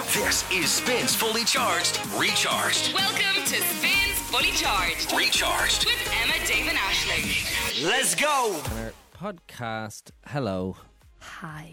This is Spins Fully Charged, Recharged. Welcome to Spins Fully Charged. Recharged. With Emma, Dave and Aisling. Let's go. Our podcast. Hello. Hi.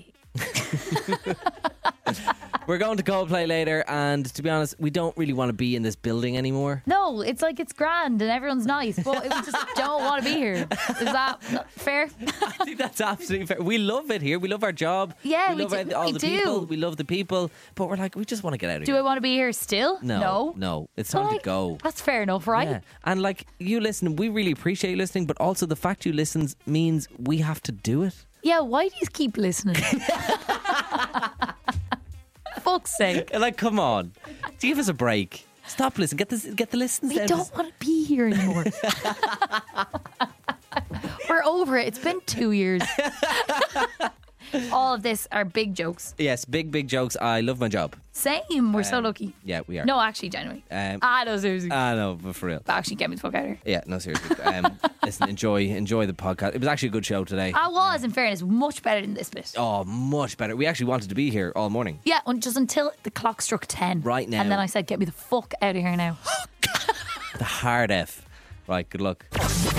We're going to Coldplay later, and to be honest, we don't really want to be in this building anymore. No, it's like it's grand and everyone's nice, but we just don't want to be here. Is that fair? I think that's absolutely fair. We love it here. We love our job. Yeah, we love we do. all We the do. people. We love the people, but we're like, we just want to get out of Do here. I want to be here still? No. It's time Like, to go. That's fair enough, right? Yeah. And like you listen, we really appreciate you listening, but also the fact you listen means we have to do it. Yeah, why do you keep listening? Fuck's sake. Like, come on, give us a break. Stop listening. Get the listens. We down. don't want to be here anymore. We're over it. It's been 2 years. All of this are big jokes. Yes, big jokes. I love my job. Same. We're so lucky. Yeah, we are. No, actually, genuinely. No, seriously. I know, but for real. Actually, get me the fuck out of here. Yeah, no, seriously. Listen, enjoy the podcast. It was actually a good show today. I was, in fairness, much better than this bit. Oh, much better. We actually wanted to be here all morning. Yeah, just until the clock struck 10. Right now. And then I said, get me the fuck out of here now. The hard F. Right, good luck.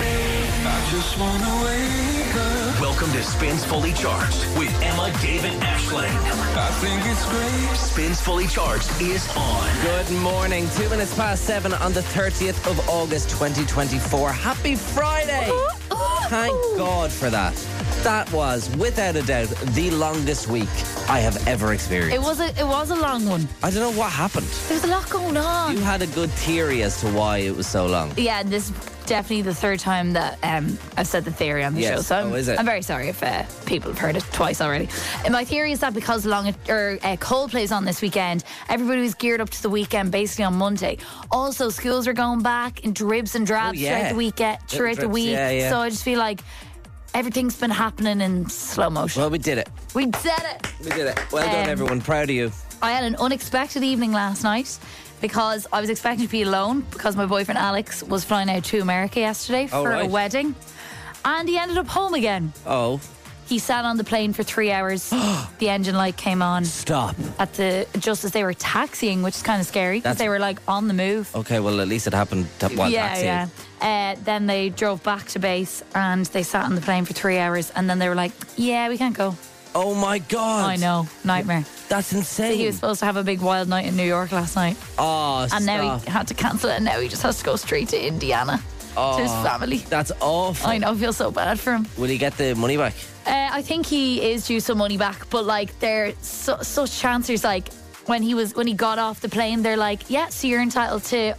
Welcome to Spins Fully Charged with Emma, Dave, and Aisling. I think it's great. Spins Fully Charged is on. Good morning. 2 minutes past 7 on the 30th of August 2024. Happy Friday. Thank God for that. That was, without a doubt, the longest week I have ever experienced. It was a long one. I don't know what happened. There was a lot going on. You had a good theory as to why it was so long. Yeah, and this is definitely the third time that I've said the theory on the Yes. show. So Is it? I'm very sorry if people have heard it twice already. And my theory is that because Coldplay's on this weekend, everybody was geared up to the weekend basically on Monday. Also, schools are going back in dribs and drabs throughout the weekend, throughout the drips, week. yeah. So I just feel like everything's been happening in slow motion. Well, we did it. We did it. We did it. Well done, everyone. Proud of you. I had an unexpected evening last night because I was expecting to be alone because my boyfriend Alex was flying out to America yesterday for a right. wedding, and he ended up home again. Oh, He sat on the plane for 3 hours. The engine light came on stop. just as they were taxiing, which is kind of scary because That's- they were like on the move. Okay, well, at least it happened while taxiing. Then they drove back to base and they sat on the plane for 3 hours, and then they were like, "Yeah, we can't go." Oh my God. I know, nightmare. That's insane. He was supposed to have a big wild night in New York last night. Oh, And now he had to cancel it, and now he just has to go straight to Indiana to his family. That's awful. I know, I feel so bad for him. Will he get the money back? I think he is due some money back, but like there's such chances. Like when he got off the plane, they're like, "Yeah, so you're entitled to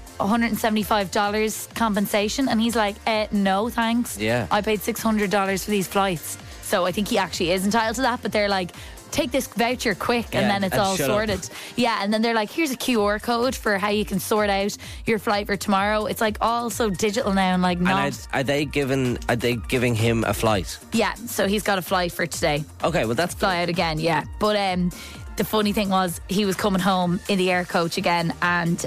$175 compensation," and he's like, "No, thanks. Yeah. I paid $600 for these flights." So I think he actually is entitled to that, but they're like, take this voucher quick, and Yeah, then it's and all shut up. sorted. Yeah, and then they're like, here's a QR code for how you can sort out your flight for tomorrow. It's like all so digital now, and like not. And are they giving him a flight? Yeah, so he's got a flight for today. Okay, well that's Fly out again, yeah. But the funny thing was, he was coming home in the air coach again, and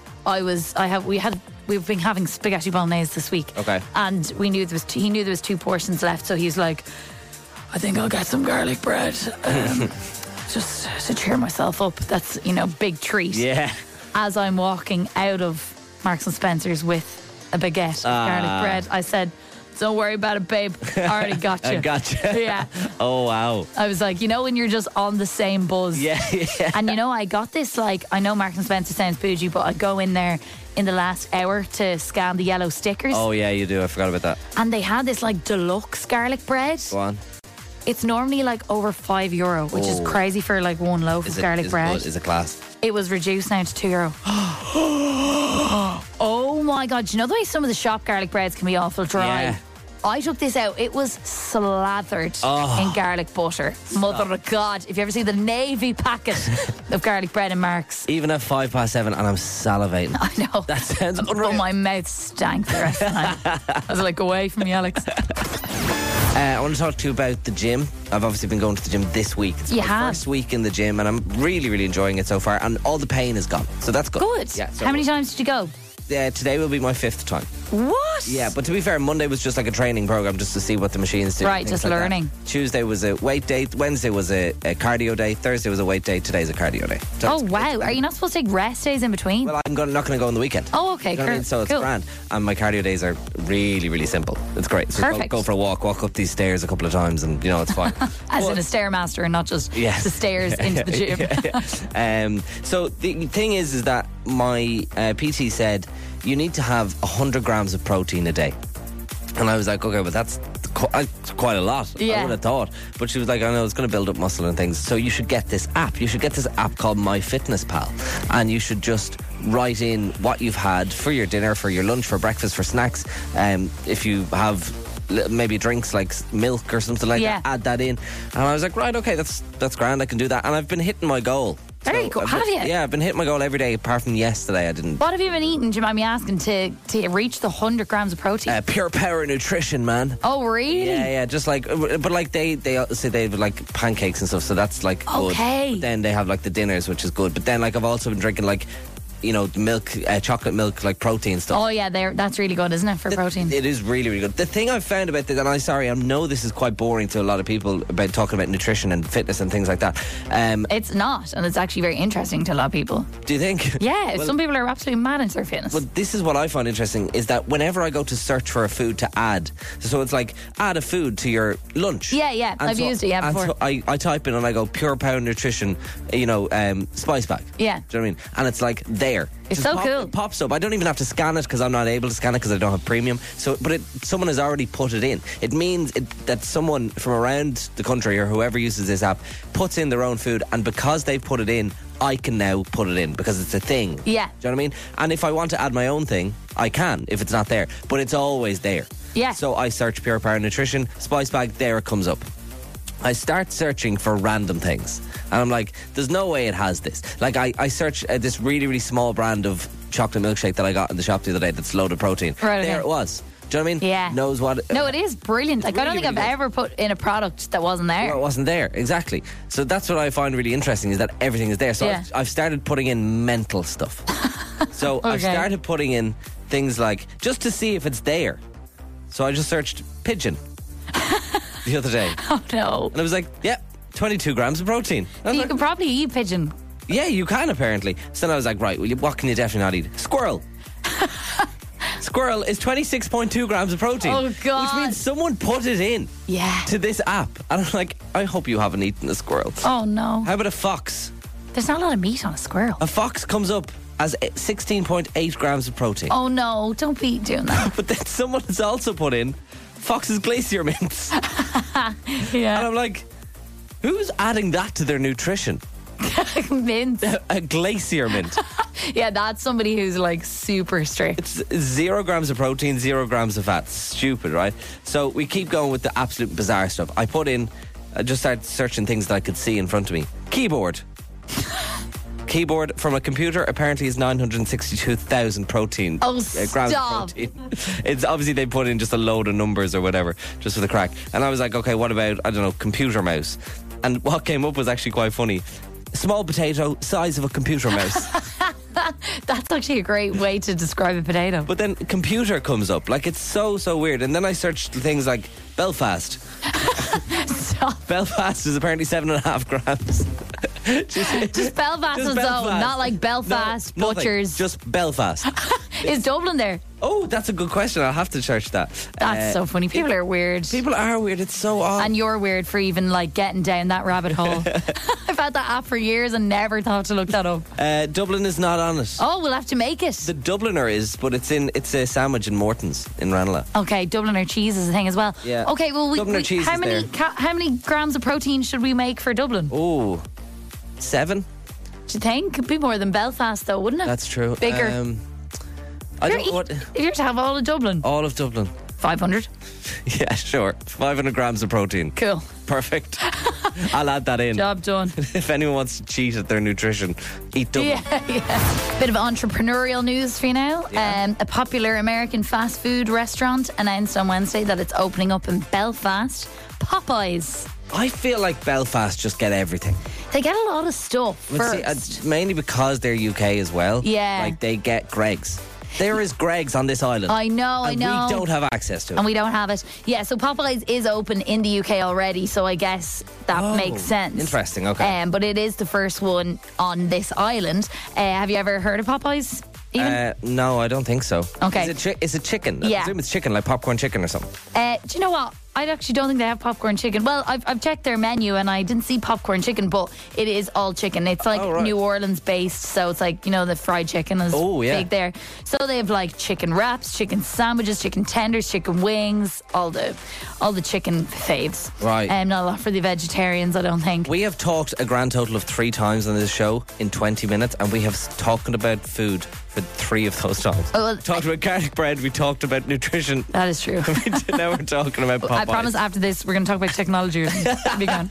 we've been having spaghetti bolognese this week. Okay. And he knew there was 2 portions left, so he's like, I think I'll get some garlic bread. Just to cheer myself up. That's, big treat. Yeah. As I'm walking out of Marks and Spencer's with a baguette of garlic bread, I said, don't worry about it, babe. I already got you. I gotcha. Yeah. Oh wow. I was like, when you're just on the same buzz. Yeah. And I got this, like, I know Marks and Spencer sounds bougie, but I go in there in the last hour to scan the yellow stickers. Oh yeah, you do. I forgot about that. And they had this like deluxe garlic bread. Go on. It's normally like over €5, which is crazy for like one loaf of garlic bread. Is it class? It was reduced now to €2. Oh my God. Do you know the way some of the shop garlic breads can be awful dry? Yeah. I took this out. It was slathered in garlic butter. Mother of God. If you ever see the navy packet of garlic bread in Marks. Even at 7:05 and I'm salivating. I know. That sounds unreal. Oh, my mouth stank the rest of the night. I was like, away from me, Alex. I want to talk to you about the gym. I've obviously been going to the gym this week. It's You my have? first week in the gym, and I'm really, really enjoying it so far. And all the pain is gone, so that's good. Good. Yeah. So How many times did you go? Today will be my 5th time. What? Yeah, but to be fair, Monday was just like a training program just to see what the machines do. Right, things just like that. learning. Tuesday was a weight day. Wednesday was a cardio day. Thursday was a weight day. Today's a cardio day. So Oh, it's- wow. Are you not supposed to take rest days in between? Well, I'm not going to go on the weekend. Oh, okay, You know what I mean? So it's cool. grand. And my cardio days are really, really simple. It's great. So Perfect. go for a walk up these stairs a couple of times, and it's fine. As in a stairmaster and not just Yes. the stairs into the gym. So the thing is that my PT said you need to have 100 grams of protein a day. And I was like, okay, but that's quite a lot. I Yeah. would have thought. But she was like, I know it's going to build up muscle and things. So you should get this app. You should get this app called MyFitnessPal. And you should just write in what you've had for your dinner, for your lunch, for breakfast, for snacks. If you have maybe drinks like milk or something like Yeah. that, add that in. And I was like, right, okay, that's grand. I can do that. And I've been hitting my goal. Very cool. Have you? Yeah, I've been hitting my goal every day apart from yesterday. I didn't. What have you been eating, do you mind me asking, to reach the 100 grams of protein? Pure Power Nutrition, man. Oh, really? Yeah, just like, but like they say they have like pancakes and stuff, so that's like good. Okay. But then they have like the dinners, which is good. But then like I've also been drinking like, milk, chocolate milk, like protein stuff. Oh, yeah, that's really good, isn't it, for protein? It is really, really good. The thing I've found about this, and I know this is quite boring to a lot of people about talking about nutrition and fitness and things like that. It's not, and it's actually very interesting to a lot of people. Do you think? Yeah, Well, some people are absolutely mad into their fitness. But this is what I find interesting is that whenever I go to search for a food to add, so it's like add a food to your lunch. Yeah, And I've used it, and before. so I type in and I go Pure Power Nutrition, spice bag. Yeah. Do you know what I mean? And it's like there. It's Just so cool. It pops up. I don't even have to scan it because I'm not able to scan it because I don't have premium. So, but someone has already put it in. It means that someone from around the country or whoever uses this app puts in their own food, and because they've put it in, I can now put it in because it's a thing. Yeah. Do you know what I mean? And if I want to add my own thing, I can if it's not there. But it's always there. Yeah. So I search Pure Power Nutrition, spice bag, there it comes up. I start searching for random things. And I'm like, there's no way it has this. Like, I search this really, really small brand of chocolate milkshake that I got in the shop the other day that's loaded protein. Right, there okay. it was. Do you know what I mean? Yeah. Knows what... No, it is brilliant. Like, I don't really, think really I've good. ever put in a product that wasn't there. Well, it wasn't there, exactly. So that's what I find really interesting is that everything is there. So Yeah. I've started putting in mental stuff. So I've Okay. started putting in things like, just to see if it's there. So I just searched pigeon the other day. Oh, no. And I was like, yeah, 22 grams of protein. I was You like, can probably eat pigeon. yeah, you can apparently. So then I was like, right, what can you definitely not eat? Squirrel. Squirrel is 26.2 grams of protein. Oh, God. Which means someone put it in Yeah. to this app. And I'm like, I hope you haven't eaten a squirrel. Oh, no. How about a fox? There's not a lot of meat on a squirrel. A fox comes up as 16.8 grams of protein. Oh, no. Don't be doing that. But then someone has also put in Fox's Glacier Mints. And Yeah. I'm like, who's adding that to their nutrition? Mints. A Glacier Mint. Yeah, that's somebody who's like super strict. It's 0 grams of protein, 0 grams of fat. Stupid, right? So we keep going with the absolute bizarre stuff. I just started searching things that I could see in front of me. Keyboard. Keyboard from a computer apparently is 962,000 protein. Oh, grams stop. of protein. It's obviously they put in just a load of numbers or whatever, just for the crack. And I was like, okay, what about, I don't know, computer mouse? And what came up was actually quite funny. Small potato, size of a computer mouse. That's actually a great way to describe a potato. But then computer comes up. Like, it's so weird. And then I searched things like Belfast. Stop. Belfast is apparently 7.5 grams. Just Belfast Just on its own, Belfast. not like Belfast No, nothing. Butchers. Just Belfast. Is Dublin there? Oh, that's a good question. I'll have to search that. That's so funny. People are weird. People are weird. It's so odd. And you're weird for even like getting down that rabbit hole. I've had that app for years and never thought to look that up. Dublin is not on it. Oh, we'll have to make it. The Dubliner is, but it's a sandwich in Morton's in Ranelagh. Okay, Dubliner cheese is a thing as well. Yeah. Okay, well, Dubliner cheese how is many there. how many grams of protein should we make for Dublin? Oh, 7? Do you think? Could be more than Belfast, though, wouldn't it? That's true. Bigger. I If don't you're, what. if you're to have all of Dublin, All of Dublin. 500. Yeah, sure. 500 grams of protein. Cool. Perfect. I'll add that in. Job done. If anyone wants to cheat at their nutrition, eat Dublin. Yeah. Bit of entrepreneurial news for you now. Yeah. A popular American fast food restaurant announced on Wednesday that it's opening up in Belfast. Popeyes. I feel like Belfast just get everything. They get a lot of stuff But see, first. mainly because they're UK as well. Yeah. Like, they get Greg's. There is Greg's on this island. I know. We don't have access to it. And we don't have it. Yeah, so Popeyes is open in the UK already, so I guess that makes sense. Interesting, okay. But it is the first one on this island. Have you ever heard of Popeyes? Even? No, I don't think so. Okay. Is it chicken? Yeah. I presume it's chicken, like popcorn chicken or something. Do you know what? I actually don't think they have popcorn chicken. Well, I've checked their menu and I didn't see popcorn chicken, but it is all chicken. It's like New Orleans based, so it's like, you know, the fried chicken is big there. So they have like chicken wraps, chicken sandwiches, chicken tenders, chicken wings, all the chicken faves. Right. Not a lot for the vegetarians, I don't think. We have talked a grand total of 3 times on this show in 20 minutes, and we have talked about food for 3 of those times. Oh, well, talked about garlic bread, we talked about nutrition. That is true. Now we're talking about Popeyes. I promise after this we're going to talk about technology. Be gone.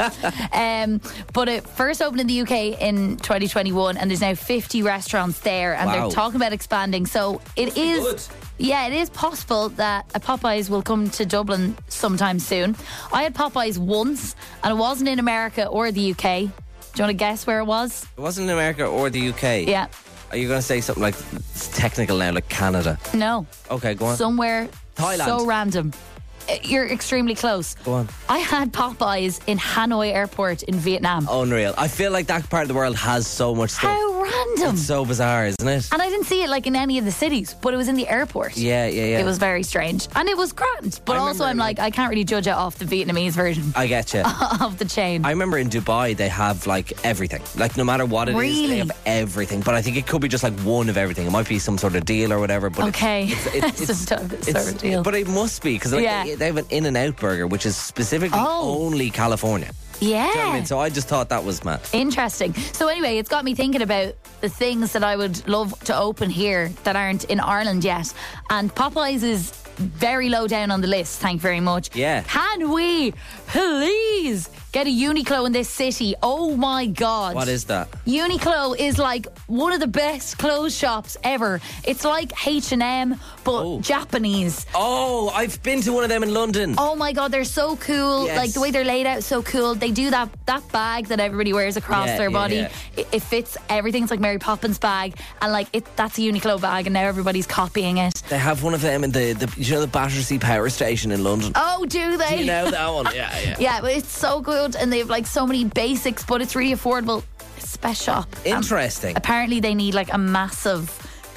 But it first opened in the UK in 2021 and there's now 50 restaurants there and they're talking about expanding. So it is good. Yeah, it is possible that a Popeyes will come to Dublin sometime soon. I had Popeyes once and it wasn't in America or the UK. Do you want to guess where it was? It wasn't in America or the UK? Yeah. Are you going to say something like, it's technical now, like Canada? No. Okay, go on. Somewhere Thailand. So random. You're extremely close. Go on. I had Popeyes in Hanoi Airport in Vietnam. Unreal. I feel like that part of the world has so much stuff. How random. It's so bizarre, isn't it? And I didn't see it like in any of the cities, but it was in the airport. Yeah. It was very strange. And it was grand. But also I'm like, I can't really judge it off the Vietnamese version. I get you. Of the chain. I remember in Dubai they have like everything. Like no matter what it is, they have everything. But I think it could be just like one of everything. It might be some sort of deal or whatever. But okay. It's sort of deal. But it must be because like, they have an In-N-Out burger, which is specifically only California. Yeah. Do you know what I mean? So I just thought that was mad. Interesting. So anyway, it's got me thinking about the things that I would love to open here that aren't in Ireland yet. And Popeyes is very low down on the list, thank you very much. Yeah. Can we please get a Uniqlo in this city? Oh my God. What is that? Uniqlo is like one of the best clothes shops ever. It's like H&M, but Japanese. Oh, I've been to one of them in London. Oh my God, they're so cool. Yes. Like the way they're laid out is so cool. They do that bag that everybody wears across their body. Yeah. It fits everything. It's like Mary Poppins bag. And like that's a Uniqlo bag and now everybody's copying it. They have one of them in the you know the Battersea Power Station in London. Oh, do they? Do you know that one? Yeah. Yeah, but it's so good and they have like so many basics, but it's really affordable. It's the best shop. Interesting. Apparently they need like a massive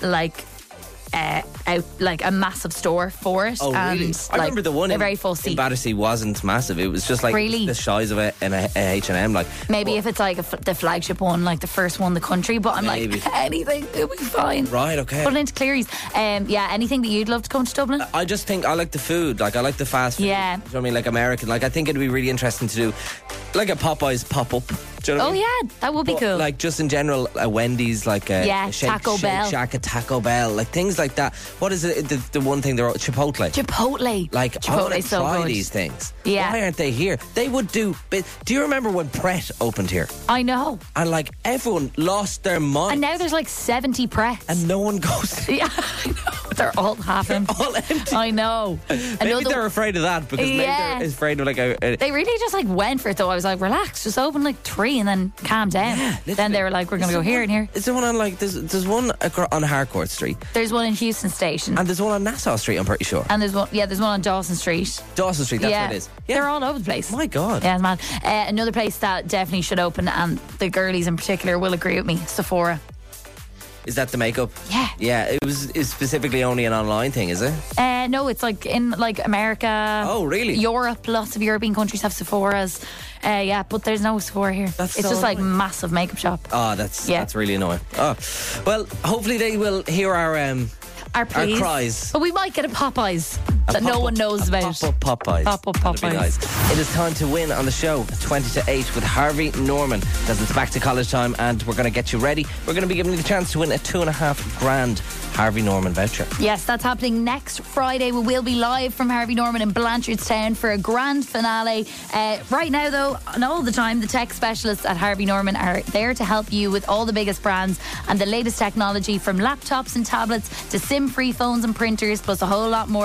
a massive store for it. Oh, really? And, I remember the one in very full seat. in Battersea wasn't massive. It was just like Really? the size of a H&M. Like Maybe if it's like the flagship one, like the first one in the country, but I'm Maybe. like, anything, it'll be fine. Right, okay. Put it into Cleary's. Yeah, anything that you'd love to come to Dublin? I just think I like the food. Like I like the fast food. Yeah. Do you know what I mean? Like American. Like I think it'd be really interesting to do like a Popeyes pop-up. Do you know what I mean? Yeah, that would be cool. Like just in general, a Wendy's, like a Taco Bell. Shake Shack, a Taco Bell, like things like that. What is it? The one thing they're all, Chipotle. Chipotle. Like I want to Chipotle's so try good. these things. Yeah. Why aren't they here? They would do. Do you remember when Pret opened here? I know. And like everyone lost their mind. And now there's like 70 Prets. And no one goes. Yeah, I know. They're all half empty. All empty. I know. Maybe they're afraid of that because maybe they're afraid of like a They really just like went for it though. I was like, relax, just open like 3 and then calm down. Then they were like, we're going to go here and here. Is there one on like there's one on Harcourt Street There's one in Houston Station. and there's one on Nassau Street, I'm pretty sure. And there's one on Dawson Street. Dawson Street, that's what it is. Yeah. They're all over the place. My God. Yeah, man. Another place that definitely should open, and the girlies in particular will agree with me, Sephora. Is that the makeup? Yeah. Yeah, it's specifically only an online thing, is it? No, it's like in like America. Oh, really? Europe, lots of European countries have Sephoras. Yeah, but there's no Sephora here. That's it's so just like annoying. massive makeup shop. Oh, that's really annoying. Oh, well, hopefully they will hear our pleas. cries. But we might get a Popeyes that no one knows about. Pop-up Popeyes. Pop-up That'd be Popeyes. nice. It is time to win on the show, 20 to 8 with Harvey Norman, because it's back to college time and we're going to get you ready. We're going to be giving you the chance to win a $2,500 Harvey Norman voucher. Yes, that's happening next Friday. We will be live from Harvey Norman in Blanchardstown for a grand finale. Right now, though, and all the time, the tech specialists at Harvey Norman are there to help you with all the biggest brands and the latest technology, from laptops and tablets to SIM-free phones and printers, plus a whole lot more. It's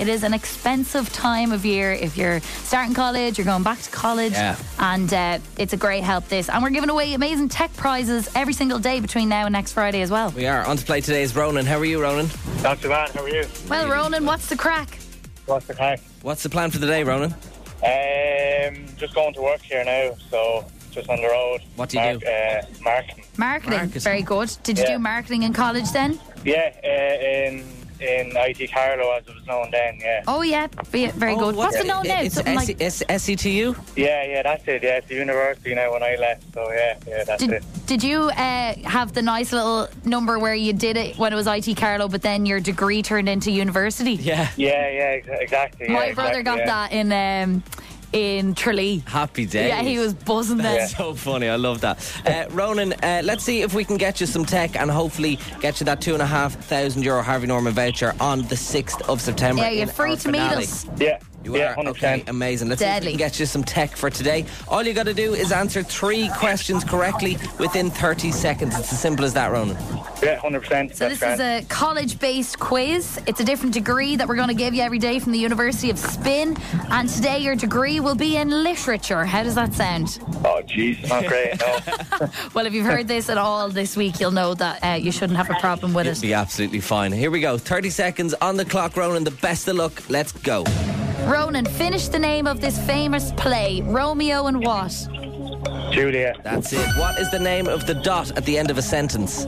It is an expensive time of year if you're starting college, you're going back to college. Yeah. And it's a great help, this. And we're giving away amazing tech prizes every single day between now and next Friday as well. We are. On to play today is Ronan. How are you, Ronan? Not too bad, how are you? Well, Ronan, what's the crack? What's the crack? What's the plan for the day, Ronan? Just going to work here now, so just on the road. What do you do? Marketing. Marketing. Very good. Did you do marketing in college then? Yeah, in IT Carlo, as it was known then, yeah. Oh, yeah. Very good. What's it known now? It's Something like... SETU? Yeah, that's it, yeah. It's the university now when I left, so yeah, that's it. Did you have the nice little number where you did it when it was IT Carlo, but then your degree turned into university? Yeah. Yeah, exactly. My brother got that in Tralee. Happy days. Yeah, he was buzzing then. That's so funny. I love that. Ronan, let's see if we can get you some tech and hopefully get you that €2,500 Harvey Norman voucher on the 6th of September. Yeah, you're free to meet us. Yeah. You are? 100%. Okay, amazing. Let's see if we can get you some tech for today. All you got to do is answer 3 questions correctly within 30 seconds. It's as simple as that, Ronan. Yeah, 100%. So this is a college-based quiz. It's a different degree that we're going to give you every day from the University of Spin. And today your degree will be in literature. How does that sound? Oh, jeez, not great, no. Well, if you've heard this at all this week, you'll know that you shouldn't have a problem with It'll it. be absolutely fine. Here we go. 30 seconds on the clock, Ronan. The best of luck. Let's go. Ronan, finish the name of this famous play. Romeo and what? Julia. That's it. What is the name of the dot at the end of a sentence?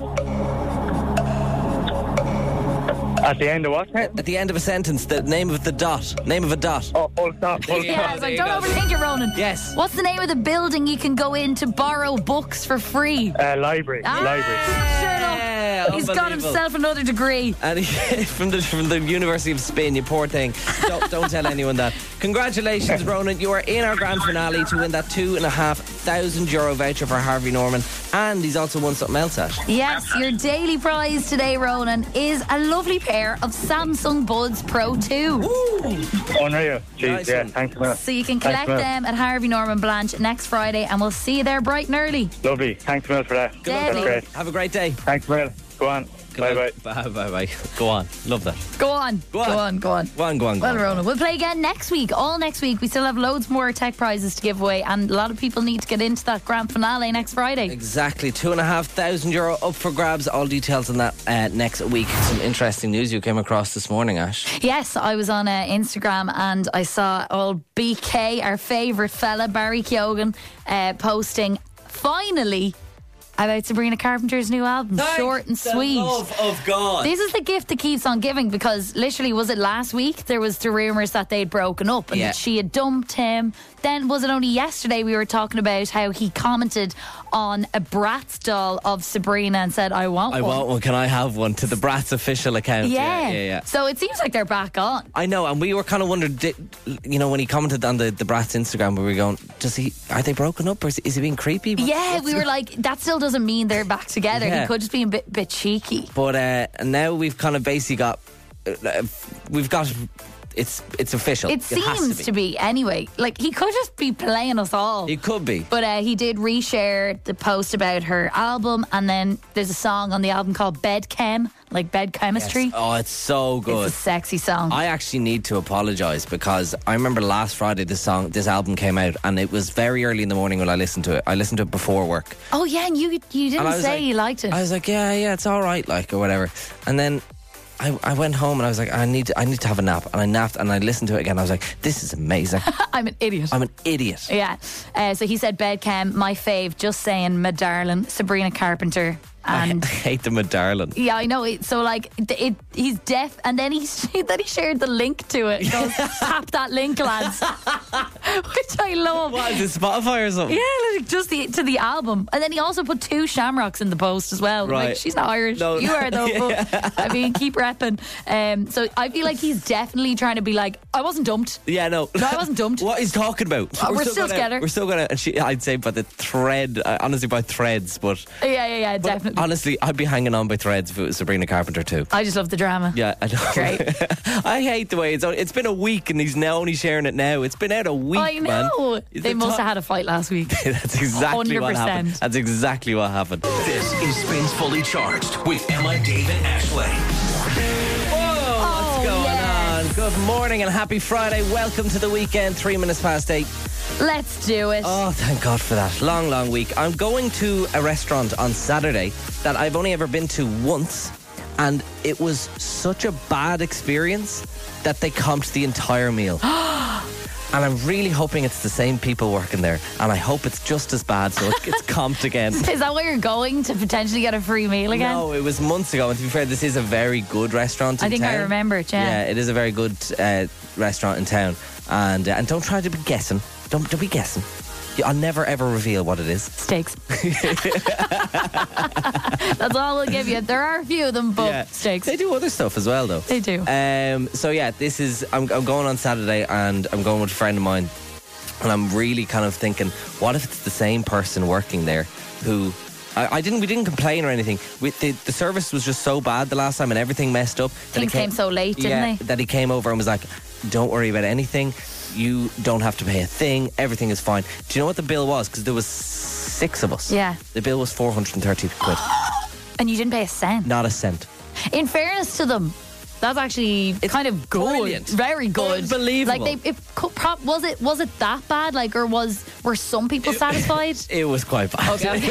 At the end of what? At the end of a sentence, the name of the dot. Name of a dot. Oh, full stop. Yeah, it's there like, you don't go. overthink it, Ronan. Yes. What's the name of the building you can go in to borrow books for free? Library. Library. Sure enough. He's got Unbelievable. himself another degree. And from the University of Spain, you poor thing. Don't tell anyone that. Congratulations, Ronan. You are in our grand finale to win that €2,500 voucher for Harvey Norman. And he's also won something else, Ash. Yes, your daily prize today, Ronan, is a lovely pair of Samsung Buds Pro 2. Unreal. Jeez, Nice yeah, one. thanks a lot. So you can Thanks collect a lot. them at Harvey Norman Blanche next Friday, and we'll see you there bright and early. Lovely. Thanks a lot for that. luck, That's Deadly. great. Have a great day. Thanks, Will. Go on. Bye-bye. Bye. Go on. Love that. Go on. Go on. Go on. Well, Ronan, we'll play again next week, all next week. We still have loads more tech prizes to give away, and a lot of people need to get into that grand finale next Friday. Exactly. €2,500 up for grabs. All details on that next week. Some interesting news you came across this morning, Ash. Yes, I was on Instagram and I saw old BK, our favourite fella, Barry Keoghan, posting, finally, about Sabrina Carpenter's new album, Short and Sweet. The love of God. This is the gift that keeps on giving, because literally, was it last week there was the rumours that they'd broken up and Yeah. that she had dumped him. Then was it only yesterday we were talking about how he commented on a Bratz doll of Sabrina and said, I want one. Can I have one? To the Bratz official account. Yeah. So it seems like they're back on. I know, and we were kind of wondering, when he commented on the Bratz Instagram, we were going, are they broken up or is he being creepy? Yeah, we were like, that still doesn't mean they're back together. Yeah. He could just be a bit cheeky. But now we've kind of basically got, it's official. It has seems to be anyway. Like, he could just be playing us all. It could be. But he did reshare the post about her album, and then there's a song on the album called Bed Chem, like bed chemistry. Yes. Oh, it's so good. It's a sexy song. I actually need to apologise because I remember last Friday this album came out, and it was very early in the morning when I listened to it. I listened to it before work. Oh yeah, and you And didn't I was say like- you liked it. I was like, yeah, it's all right, like, or whatever. And then I went home and I was like, I need to have a nap. And I napped and I listened to it again. I was like, this is amazing. I'm an idiot. I'm an idiot. Yeah. So he said Bed Chem, my fave, just saying, my darling, Sabrina Carpenter. And I hate them with darling. yeah, I know. So like, he's deaf, and then he shared the link to it. He goes, tap that link, lads, which I love. What is it, Spotify or something? Yeah, like just to the album, and then he also put 2 shamrocks in the post as well. Right. Like, she's not Irish. No. You are though. But, I mean, keep repping. So I feel like he's definitely trying to be like, I wasn't dumped. Yeah, no. No, I wasn't dumped. What he's talking about? We're still together. We're still gonna. And I'd say by the thread, honestly, by threads, but Yeah, definitely. honestly, I'd be hanging on by threads if it was Sabrina Carpenter too. I just love the drama. Yeah, I know. Great. I hate the way it's been a week and he's now only sharing it now. It's been out a week. I know. Man. They must have had a fight last week. That's exactly what 100%. happened. That's exactly what happened. This is Spins Fully Charged with Emma, Dave, and Ashleigh. Whoa, what's going on? Good morning and happy Friday. Welcome to the weekend, 3 minutes past 8. Let's do it. Oh, thank God for that. Long, long week. I'm going to a restaurant on Saturday that I've only ever been to once, and it was such a bad experience that they comped the entire meal. And I'm really hoping it's the same people working there, and I hope it's just as bad, so it's comped again. Is that why you're going, to potentially get a free meal again? No, it was months ago, and to be fair, this is a very good restaurant in I think town. I remember it, yeah. Yeah, it is a very good restaurant in town. And don't try to be guessing. Don't be guessing. I'll never ever reveal what it is. Steaks. That's all I'll give you. There are a few of them, but steaks. They do other stuff as well, though. They do. So yeah, this is. I'm going on Saturday, and I'm going with a friend of mine, and I'm really kind of thinking, what if it's the same person working there who. We didn't complain or anything. The service was just so bad the last time, and everything messed up. Things came so late, didn't they? That he came over and was like, don't worry about anything. You don't have to pay a thing. Everything is fine. Do you know what the bill was? Because there was 6 of us. Yeah. The bill was 430 quid. And you didn't pay a cent? Not a cent. In fairness to them, that's actually kind of good. Brilliant. Very good. Unbelievable. Like was it that bad? Like, or were some people satisfied? It was quite bad.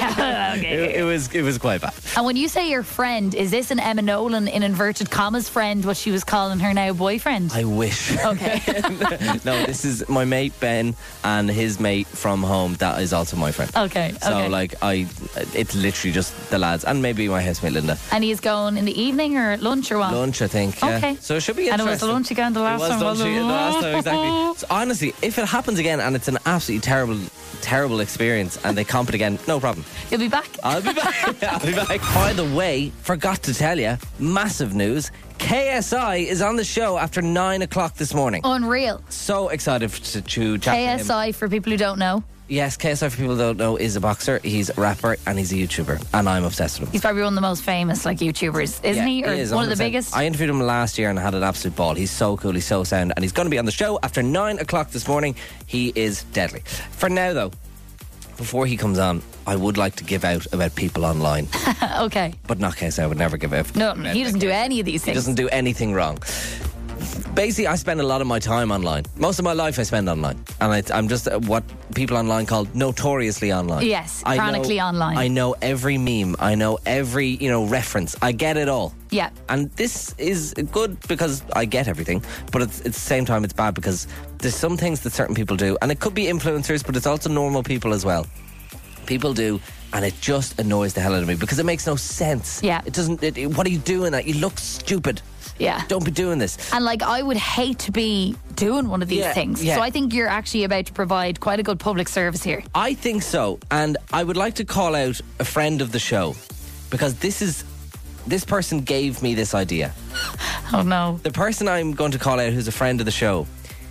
Okay. It was quite bad. And when you say your friend, is this an Emma Nolan in inverted commas friend, what she was calling her now boyfriend? I wish. Okay. No, this is my mate Ben and his mate from home. That is also my friend. Okay. So it's literally just the lads and maybe my housemate Linda. And he's going in the evening or at lunch or what? Lunch, I think. Yeah. Okay. So it should be And interesting. it was the lunch again the last time, wasn't it? The last time, exactly. So honestly, if it happens again and it's an absolutely terrible experience and they comp it again, no problem. You'll be back? I'll be back. I'll be back. By the way, forgot to tell you, massive news. KSI is on the show after 9 o'clock this morning. Unreal. So excited to chat to him. KSI, for people who don't know. Yes, KSI, for people who don't know, is a boxer. He's a rapper and he's a YouTuber. And I'm obsessed with him. He's probably one of the most famous YouTubers, isn't he? Or is, one of the 100%. biggest? I interviewed him last year and I had an absolute ball. He's so cool, he's so sound. And he's going to be on the show after 9 o'clock this morning. He is deadly. For now, though, before he comes on, I would like to give out about people online. Okay. But not KSI, I would never give out. No, he doesn't do any of these things. He doesn't do anything wrong. Basically, I spend a lot of my time online. Most of my life I spend online. And I'm just what people online call notoriously online. Yes, chronically online. I know every meme. I know every, reference. I get it all. Yeah. And this is good because I get everything. But at the same time, it's bad because there's some things that certain people do. And it could be influencers, but it's also normal people as well. People do, and it just annoys the hell out of me because it makes no sense. Yeah. It doesn't. What are you doing? You look stupid. Yeah. Don't be doing this. And I would hate to be doing one of these things. Yeah. So I think you're actually about to provide quite a good public service here. I think so. And I would like to call out a friend of the show because this person gave me this idea. Oh no. The person I'm going to call out who's a friend of the show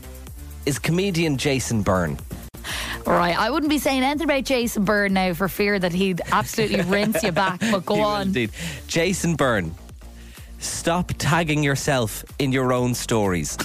is comedian Jason Byrne. Right, I wouldn't be saying anything about Jason Byrne now for fear that he'd absolutely rinse you back, but go He will on. indeed. Jason Byrne, stop tagging yourself in your own stories.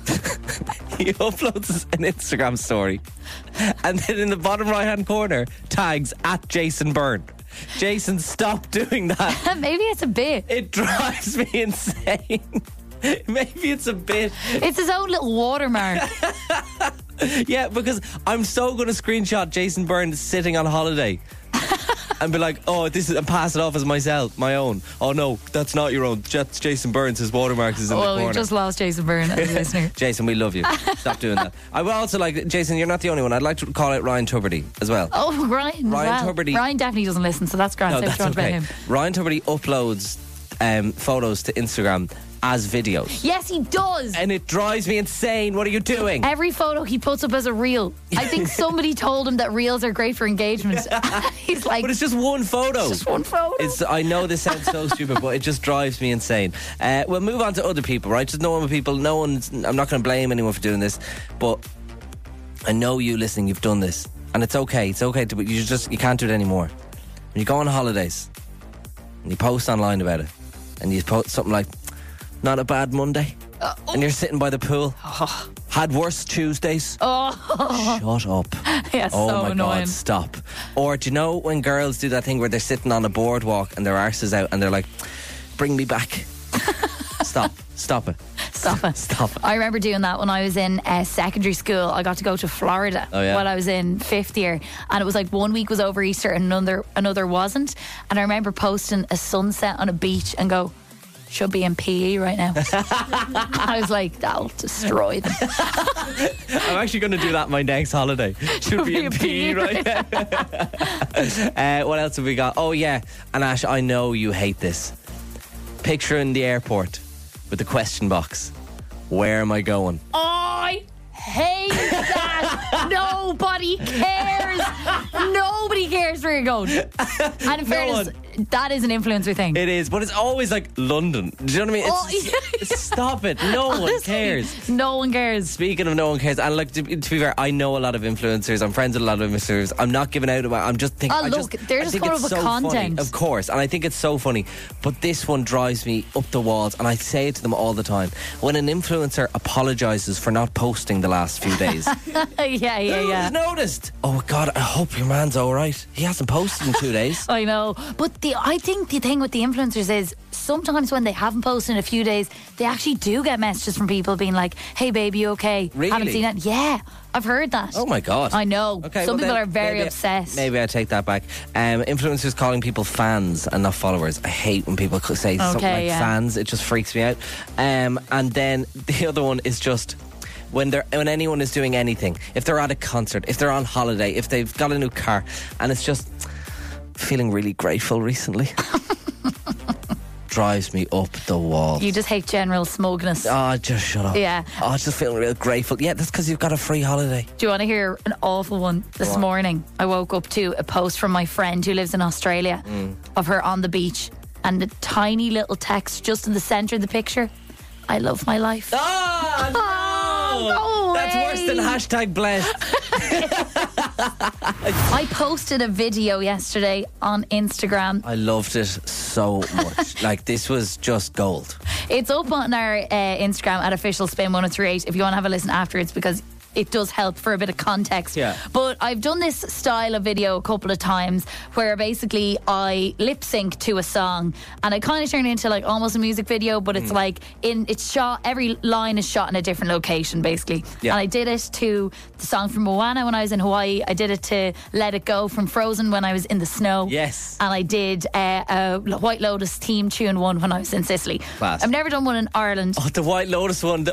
He uploads an Instagram story and then in the bottom right hand corner tags @Jason Byrne. Jason, stop doing that. Maybe it's a bit. It drives me insane. Maybe it's a bit. It's his own little watermark. Yeah, because I'm so going to screenshot Jason Byrne sitting on holiday and be like, oh, and pass it off as my own. Oh no, that's not your own. That's Jason Byrne's. His watermark is in the corner. We've just lost Jason Byrne as a listener. Jason, we love you. Stop doing that. I would also Jason, you're not the only one. I'd like to call out Ryan Tuberty as well. Oh, Ryan. Tuberty. Ryan definitely doesn't listen, so that's grand. No, So that's about okay. him. Ryan Tuberty uploads photos to Instagram as videos. Yes, he does. And it drives me insane. What are you doing? Every photo he puts up as a reel. I think somebody told him that reels are great for engagement. He's like, But it's just one photo. It's just one photo. I know this sounds so stupid, but it just drives me insane. We'll move on to other people, right? Just normal people. I'm not going to blame anyone for doing this, but I know you listening, you've done this, and it's okay. It's okay to, but you can't do it anymore. When you go on holidays and you post online about it, and you post something like, "Not a bad Monday," and you're sitting by the pool. Had worse Tuesdays. Shut up. Yeah, oh so my annoying. God, stop. Or do you know when girls do that thing where they're sitting on a boardwalk and their arse is out and they're like, "Bring me back." Stop it. Stop it. Stop it. I remember doing that when I was in secondary school. I got to go to Florida while I was in 5th year, and it was like 1 week was over Easter and another wasn't. And I remember posting a sunset on a beach and go, should be in PE right now. I was like, that'll destroy them. I'm actually going to do that my next holiday. Should be in PE right now. What else have we got? Oh yeah, and Ash, I know you hate this. Picture in the airport with the question box. Where am I going? I hate that. Nobody cares. Nobody cares where you're going. And in fairness, that is an influencer thing. It is, but it's always like London. Do you know what I mean? Stop it. No one cares. No one cares. Speaking of no one cares, and like to be fair, I know a lot of influencers. I'm friends with a lot of influencers. I'm not giving out about. I'm just thinking. Oh look, they're just coming up with content, of course, and I think it's so funny. But this one drives me up the walls, and I say it to them all the time. When an influencer apologizes for not posting the last few days, yeah. Who's noticed? Oh God, I hope your man's all right. He hasn't posted in 2 days. I know, but I think the thing with the influencers is sometimes when they haven't posted in a few days, they actually do get messages from people being like, hey babe, you okay? Really? Haven't seen it? Yeah, I've heard that. Oh my God. I know. Okay, some people then are very obsessed. Maybe I take that back. Influencers calling people fans and not followers. I hate when people say something like fans. It just freaks me out. And then the other one is just when anyone is doing anything, if they're at a concert, if they're on holiday, if they've got a new car, and it's just feeling really grateful recently. Drives me up the wall. You just hate general smugness. Oh, just shut up. Yeah. Oh, just feeling real grateful. Yeah, that's because you've got a free holiday. Do you want to hear an awful one? This morning I woke up to a post from my friend who lives in Australia of her on the beach, and a tiny little text just in the centre of the picture. I love my life. Oh, no! That's worse than hashtag blessed. I posted a video yesterday on Instagram. I loved it so much. Like, this was just gold. It's up on our Instagram at official Spin 1038 if you want to have a listen afterwards, because it does help for a bit of context. Yeah. But I've done this style of video a couple of times where basically I lip sync to a song, and I kind of turn it into like almost a music video, but it's like it's shot, every line is shot in a different location basically. Yeah. And I did it to the song from Moana when I was in Hawaii. I did it to Let It Go from Frozen when I was in the snow. Yes. And I did a White Lotus theme tune one when I was in Sicily. Class. I've never done one in Ireland. Oh, the White Lotus one.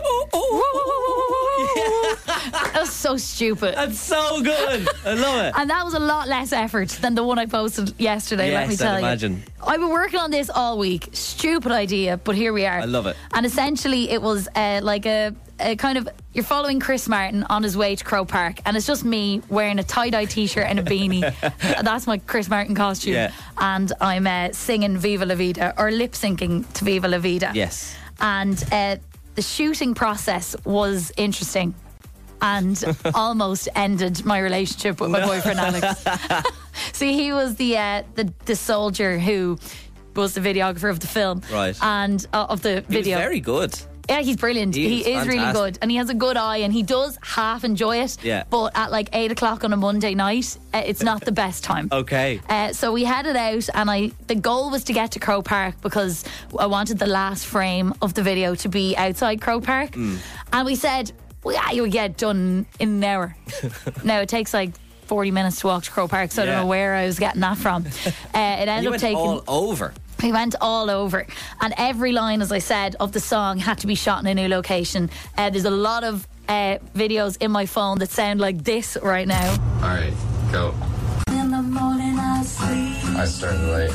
That was so stupid. That's so good. I love it. And that was a lot less effort than the one I posted yesterday, let me tell I'd imagine. I've been working on this all week. Stupid idea, but here we are. I love it. And essentially it was like a kind of, you're following Chris Martin on his way to Croke Park, and it's just me wearing a tie-dye t-shirt and a beanie. That's my Chris Martin costume. Yeah. And I'm singing Viva La Vida, or lip-syncing to Viva La Vida. Yes. And the shooting process was interesting and almost ended my relationship with my boyfriend Alex. See, he was the soldier who was the videographer of the film, right? And of the video. He was very good. Yeah, he's brilliant. He is really good, and he has a good eye, and he does half enjoy it. Yeah. But at like 8 o'clock on a Monday night, it's not the best time. Okay. So we headed out, and the goal was to get to Croke Park because I wanted the last frame of the video to be outside Croke Park, and we said, well, yeah, you'll get done in an hour. Now it takes like 40 minutes to walk to Croke Park, so I don't know where I was getting that from. It ended up taking all over. We went all over, and every line, as I said, of the song had to be shot in a new location. There's a lot of videos in my phone that sound like this right now. All right, go. In the morning I sleep. I started late.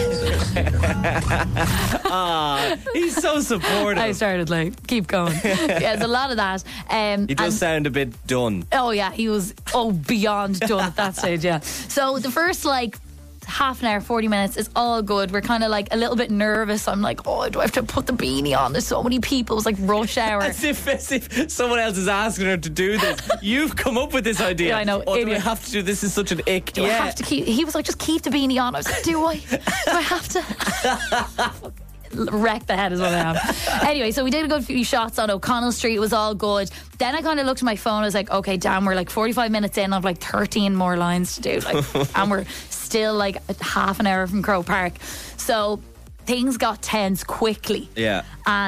He's so supportive. I started late. Keep going. Yeah, there's a lot of that. He does sound a bit done. Oh yeah, he was beyond done at that stage. Yeah. So the first half an hour, 40 minutes is all good. We're kind of like a little bit nervous. I'm like, oh, do I have to put the beanie on? There's so many people. It was like rush hour. As if someone else is asking her to do this. You've come up with this idea. Yeah, I know. Oh, do I have to do this? Is such an ick. Do I have to keep? He was like, just keep the beanie on. I was like, do I? Do I have to? Wreck the head is what I am. Anyway, so we did a good few shots on O'Connell Street. It was all good. Then I kind of looked at my phone. I was like, okay, damn, we're like 45 minutes in. I've like 13 more lines to do. And we're still like half an hour from Croke Park. So things got tense quickly. Yeah. And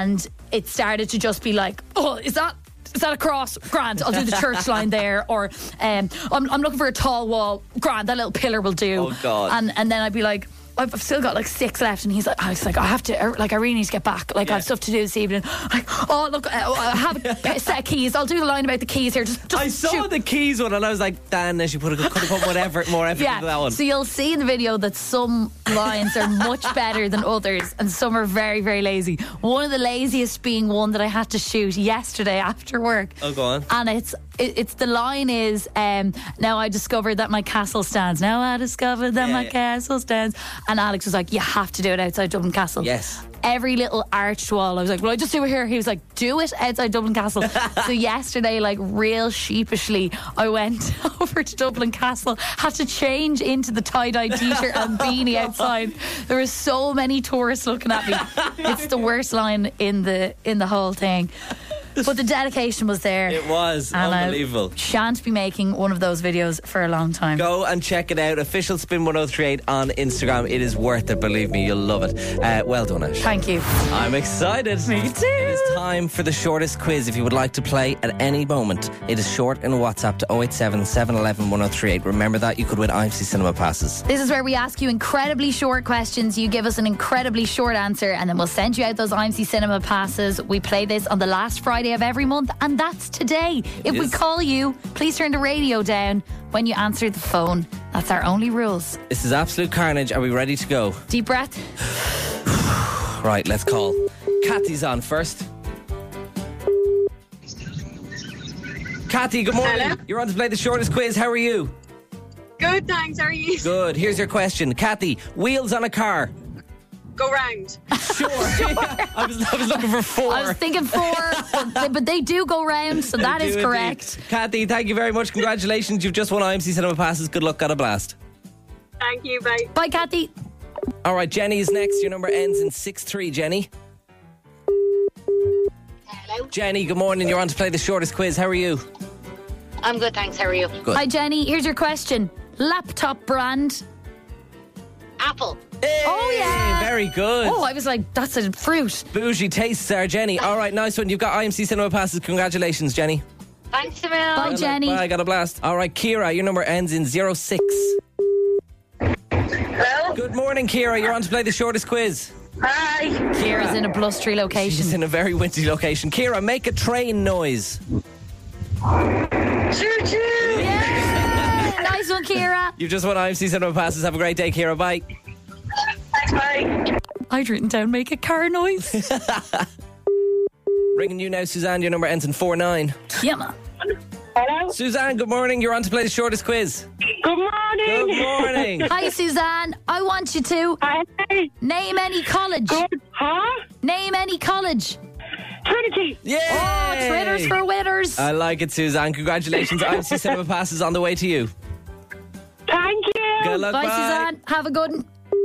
it started to just be like, oh, is that a cross? Grand, I'll do the church line there. Or I'm looking for a tall wall. Grand, that little pillar will do. Oh, God. And then I'd be like, I've still got like 6 left, and I was like, I have to, like, I really need to get back. Like, I have stuff to do this evening. Like, oh, look, I have a set of keys. I'll do the line about the keys here. Just I saw shoot. the keys one and I was like, Dan, she could have put whatever more effort into that one. So you'll see in the video that some lines are much better than others, and some are very, very lazy. One of the laziest being one that I had to shoot yesterday after work. Oh, go on. And it's the line is, now I discovered that my castle stands. Now I discovered that my castle stands. And Alex was like, you have to do it outside Dublin Castle. Yes. Every little arched wall. I was like, well, I just do it here. He was like, do it outside Dublin Castle. So yesterday, like, real sheepishly, I went over to Dublin Castle, had to change into the tie-dye t-shirt and beanie outside. There were so many tourists looking at me. It's the worst line in the whole thing. But the dedication was there. It was and unbelievable. I shan't be making one of those videos for a long time. Go and check it out. Official Spin 1038 on Instagram. It is worth it, believe me, you'll love it. Well done, Ash. Thank you. I'm excited. Me too. It is time for the shortest quiz. If you would like to play at any moment, it is short in WhatsApp to 087 711 1038. Remember that, you could win IMC Cinema passes. This is where we ask you incredibly short questions. You give us an incredibly short answer, and then we'll send you out those IMC Cinema passes. We play this on the last Friday of every month, and that's today. If we call you, please turn the radio down when you answer the phone. That's our only rules. This is absolute carnage. Are we ready to go? Deep breath. Right, let's call. Kathy's on first. Kathy, good morning. Hello. You're on to play the shortest quiz. How are you? Good, thanks. How are you? Good. Here's your question. Kathy, wheels on a car. Go round. Sure. I was looking for 4. I was thinking 4, but they do go round, so that is correct. Kathy, thank you very much. Congratulations. You've just won IMC Cinema passes. Good luck. Got a blast. Thank you, bye. Bye, Kathy. All right, Jenny is next. Your number ends in 63, Jenny. Hello. Jenny, good morning. You're on to play the shortest quiz. How are you? I'm good, thanks. How are you? Good. Hi, Jenny. Here's your question. Laptop brand. Apple. Hey, Oh, yeah. Very good. Oh, I was like, that's a fruit. Bougie tastes are Jenny. All right, nice one. You've got IMC Cinema passes. Congratulations, Jenny. Thanks, Emil. Bye, Jenny. Bye, got a blast. All right, Kira, your number ends in 06. Hello? Good morning, Kira. You're on to play the shortest quiz. Hi. Kira's in a blustery location. She's in a very windy location. Kira, make a train noise. Choo-choo. Yeah. Nice one, Kira. You've just won IMC Cinema passes. Have a great day, Kira. Bye. Bye. I'd written down make a car noise. Ringing you now, Suzanne. Your number ends in 49. Yeah. Hello? Suzanne, good morning. You're on to play the shortest quiz. Good morning. Good morning. Hi, Suzanne. I want you to Hi. name any college. Good. Huh? Name any college. Trinity. Yay! Oh, Twitters for winners. I like it, Suzanne. Congratulations. IMC Cinema passes on the way to you. Thank you. Good luck. Bye, Suzanne. Have a good one.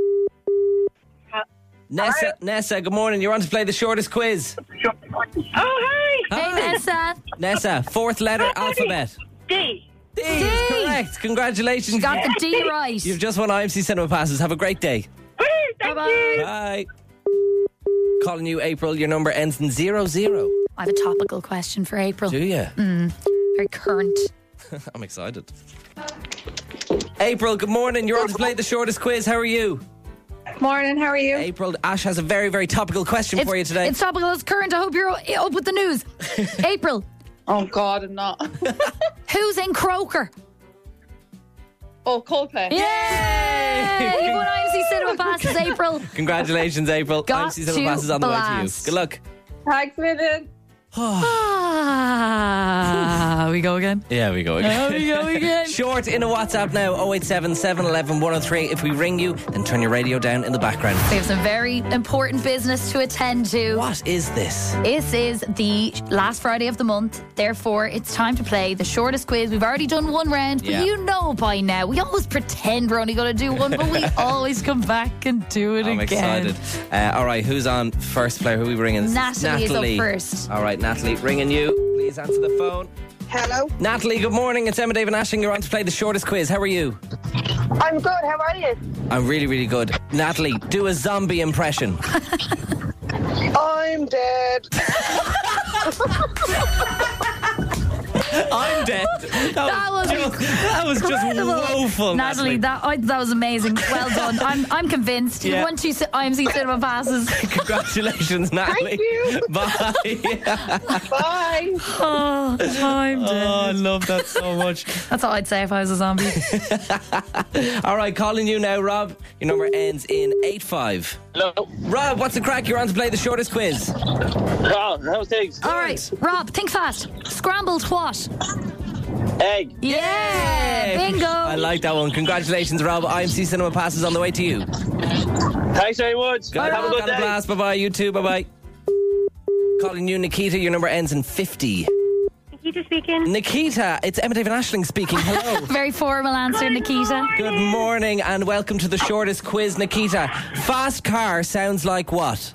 Nessa, good morning. You're on to play the shortest quiz. Oh, hi. Hey, Nessa. Nessa, 4th letter alphabet. D. D is correct. Congratulations. Got the D right. You've just won IMC Cinema passes. Have a great day. Thank Bye-bye. you. Bye. Calling you April. Your number ends in 00. I have a topical question for April. Do you? Very current. I'm excited. April, good morning. You're on to play the shortest quiz. How are you? Morning, how are you? April, Ash has a very, very topical question for you today. It's topical, it's current. I hope you're up with the news. April, Oh, God, I'm not. who's in Croker? Oh, Coldplay. Yay! You won IMC Cinema passes, April. Congratulations, April. Got IMC Cinema to passes on the way to you. blast. Good luck. Thanks, Vivian. We go again. Yeah, we go again. We go again. Short in a WhatsApp now, 087 711 103. If we ring you, then turn your radio down in the background. We have some very important business to attend to. What is this? This is the last Friday of the month. Therefore, it's time to play the shortest quiz. We've already done one round, but Yeah. you know by now. We always pretend we're only going to do one, but we always come back and do it I'm again. excited. All right, who's on first player? Who are we ringing? Natalie is up first. All right, Natalie, ringing you. Please answer the phone. Hello. Natalie, good morning. It's Emma David Ashling. You're on to play the shortest quiz. How are you? I'm good. How are you? I'm really, really good. Natalie, do a zombie impression. I'm dead. I'm dead. That was just woeful, Natalie, that was amazing. Well done. I'm convinced. Yeah. You won 2 IMC cinema passes. Congratulations, Natalie. Thank you. Bye. Bye. Oh, I'm dead. Oh, I love that so much. That's all I'd say if I was a zombie. All right, calling you now, Rob. Your number ends in 85. Hello. Rob, what's the crack? You're on to play the shortest quiz. Oh, how's things? All right, Rob, think fast. Scrambled what? Egg. Yeah, bingo. I like that one. Congratulations, Rob. IMC cinema passes on the way to you. Thanks very much. Have a good Have a day. blast. Bye-bye. You too. Bye-bye. Calling you, Nikita. Your number ends in 50. Nikita speaking. Nikita, it's Emma David Ashling speaking. Hello. Very formal answer, Nikita. Good morning and welcome to the shortest quiz, Nikita. Fast car sounds like what?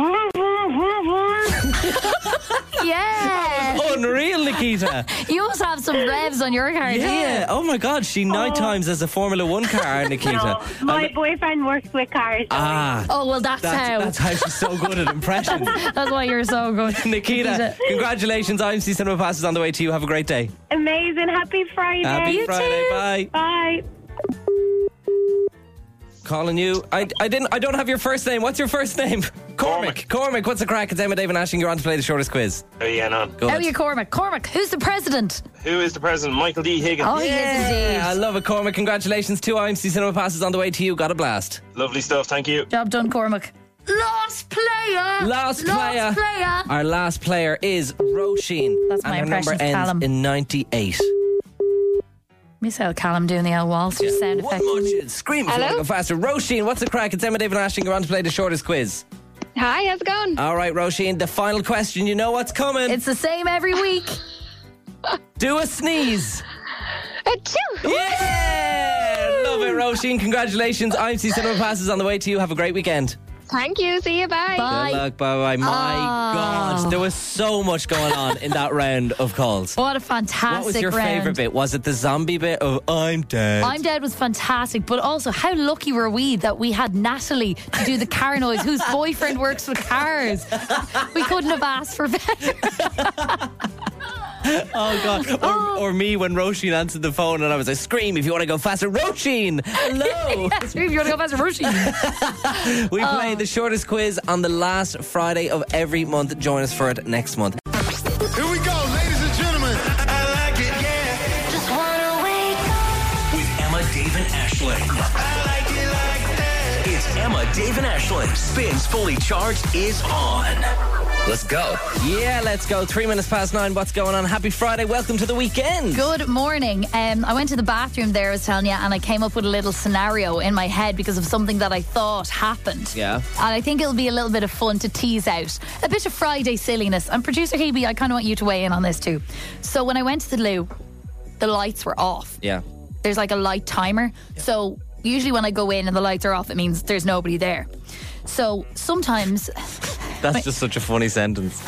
Yeah. Unreal, Nikita. You must have some revs on your car, Yeah. too. Oh my God. She night times as a Formula One car, Nikita. My boyfriend works with cars. Oh, well, that's how. That's how she's so good at impressions. That's why you're so good. Nikita, congratulations. IMC cinema passes on the way to you. Have a great day. Amazing. Happy Friday. Happy Friday. Bye. Bye. Calling you. I don't have your first name. What's your first name? Cormac, what's the crack? It's Emma David Ashling. You're on to play the shortest quiz. How are you getting on? Good. How are you, Cormac? Cormac, who's the president? Who is the president? Michael D. Higgins. Oh, he is indeed. I love it, Cormac. Congratulations. 2 IMC cinema passes on the way to you. Got a blast. Lovely stuff. Thank you. Job done, Cormac. Last player. Last player. Our last player is Roisin. That's my and her impression number of ends Callum. in 98. Miss how Callum doing the old Wall Street sound One effect. more scream if you want to go faster. Roisin, what's the crack? It's Emma David Ashling. You're on to play the shortest quiz. Hi, how's it going? All right, Roisin, the final question. You know what's coming. It's the same every week. Do a sneeze. Achoo! Yeah! Love it, Roisin. Congratulations. IMC cinema passes on the way to you. Have a great weekend. Thank you. See you. Bye. Bye. Good luck. Bye-bye. My God. There was so much going on in that round of calls. What a fantastic What was your round. favourite bit? Was it the zombie bit of I'm dead? I'm Dead was fantastic, but also how lucky were we that we had Natalie to do the car noise, whose boyfriend works with cars. We couldn't have asked for better. Oh, God. Or me when Roisin answered the phone and I was like, scream if you want to go faster. Roisin! Hello! Yes, if you want to go faster, Roisin. We play the shortest quiz on the last Friday of every month. Join us for it next month. Here we go, ladies and gentlemen. I like it, yeah. Just wanna wake up. With Emma, Dave, and Ashling. I like it like that. It's Emma, Dave, and Ashling. Spins Fully Charged is on. Let's go. Yeah, let's go. 3 minutes past 9. What's going on? Happy Friday. Welcome to the weekend. Good morning. I went to the bathroom there, I was telling you, and I came up with a little scenario in my head because of something that I thought happened. Yeah. And I think it'll be a little bit of fun to tease out a bit of Friday silliness. And producer Hebe, I kind of want you to weigh in on this too. So when I went to the loo, the lights were off. Yeah. There's like a light timer. So usually when I go in and the lights are off, it means there's nobody there. So sometimes... That's just such a funny sentence.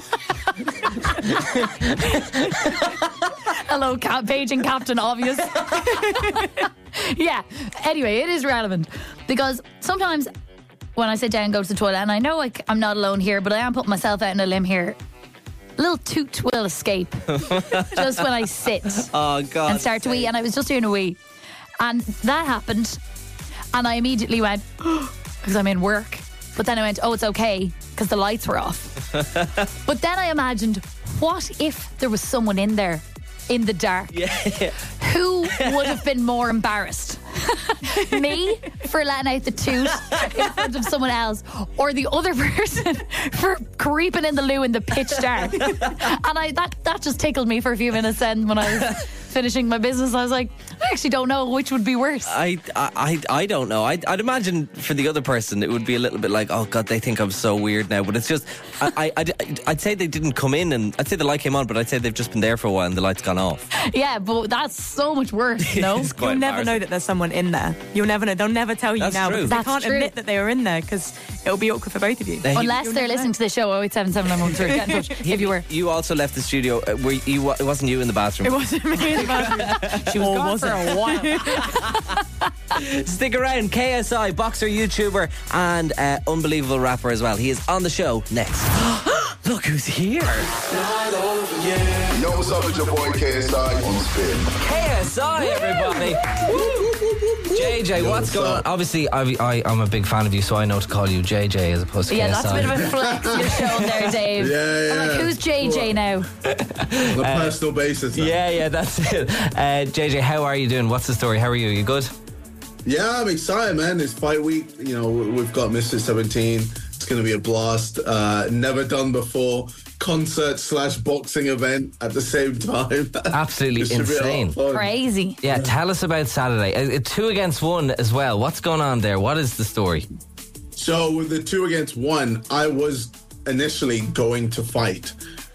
Hello, paging Captain Obvious. Yeah. Anyway, it is relevant because sometimes when I sit down and go to the toilet, and I know I'm not alone here, but I am putting myself out on a limb here. A little toot will escape just when I sit Oh, God. and start to wee. And I was just doing a wee, and that happened, and I immediately went because I'm in work. But then I went, oh, it's okay because the lights were off. But then I imagined, what if there was someone in there in the dark? Yeah. Who would have been more embarrassed? Me for letting out the toot in front of someone else, or the other person for creeping in the loo in the pitch dark? And that just tickled me for a few minutes then when I was finishing my business. I was like, I actually don't know which would be worse. I don't know. I'd imagine for the other person it would be a little bit like, oh God, they think I'm so weird now. But it's just, I'd say they didn't come in, and I'd say the light came on, but I'd say they've just been there for a while and the light's gone off. Yeah, but that's so much worse, no? It's quite You'll never embarrassing. know that there's someone in there. You'll never know. They'll never tell you That's now true. because That's they can't true. admit that they were in there because it'll be awkward for both of you. Unless they're listening to the show, 0877 get in touch if you were. You also left the studio. It wasn't you in the bathroom. It wasn't me in the bathroom. She was gone for a a while. Stick around. KSI, boxer, YouTuber, and unbelievable rapper as well. He is on the show next. Look who's here. Yo, what's up with your boy KSI on Spin? KSI, everybody. JJ, what's going on? Obviously, I'm a big fan of you, so I know to call you JJ as opposed to KSI. Yeah, that's a bit of a flex you're showing there, Dave. Yeah. I'm like, who's JJ now? On a personal basis. Now. Yeah, that's it. JJ, how are you doing? What's the story? How are you? You good? Yeah, I'm excited, man. It's fight week. You know, we've got Mr. 17. It's going to be a blast. Never done before. Concert/boxing event at the same time. Absolutely insane. Crazy. Yeah, tell us about Saturday. 2 against 1 as well. What's going on there? What is the story? So with the 2 against 1, I was initially going to fight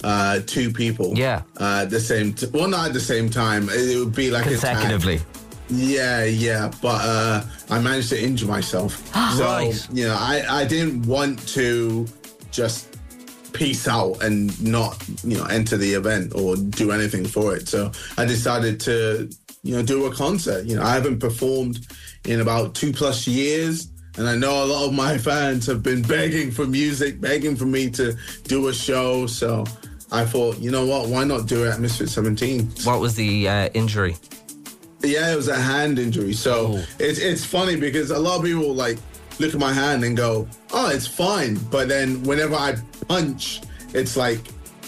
2 people. Yeah. At the same well, not at the same time. It would be like consecutively. A tag. Yeah, but I managed to injure myself. So, right. You know, I didn't want to just peace out and not, you know, enter the event or do anything for it. So I decided to, you know, do a concert. You know, I haven't performed in about 2+ years. And I know a lot of my fans have been begging for music, begging for me to do a show. So I thought, you know what, why not do it at Misfit 17? What was the injury? Yeah, it was a hand injury. So it's funny because a lot of people like look at my hand and go, oh, it's fine. But then whenever I punch, it's like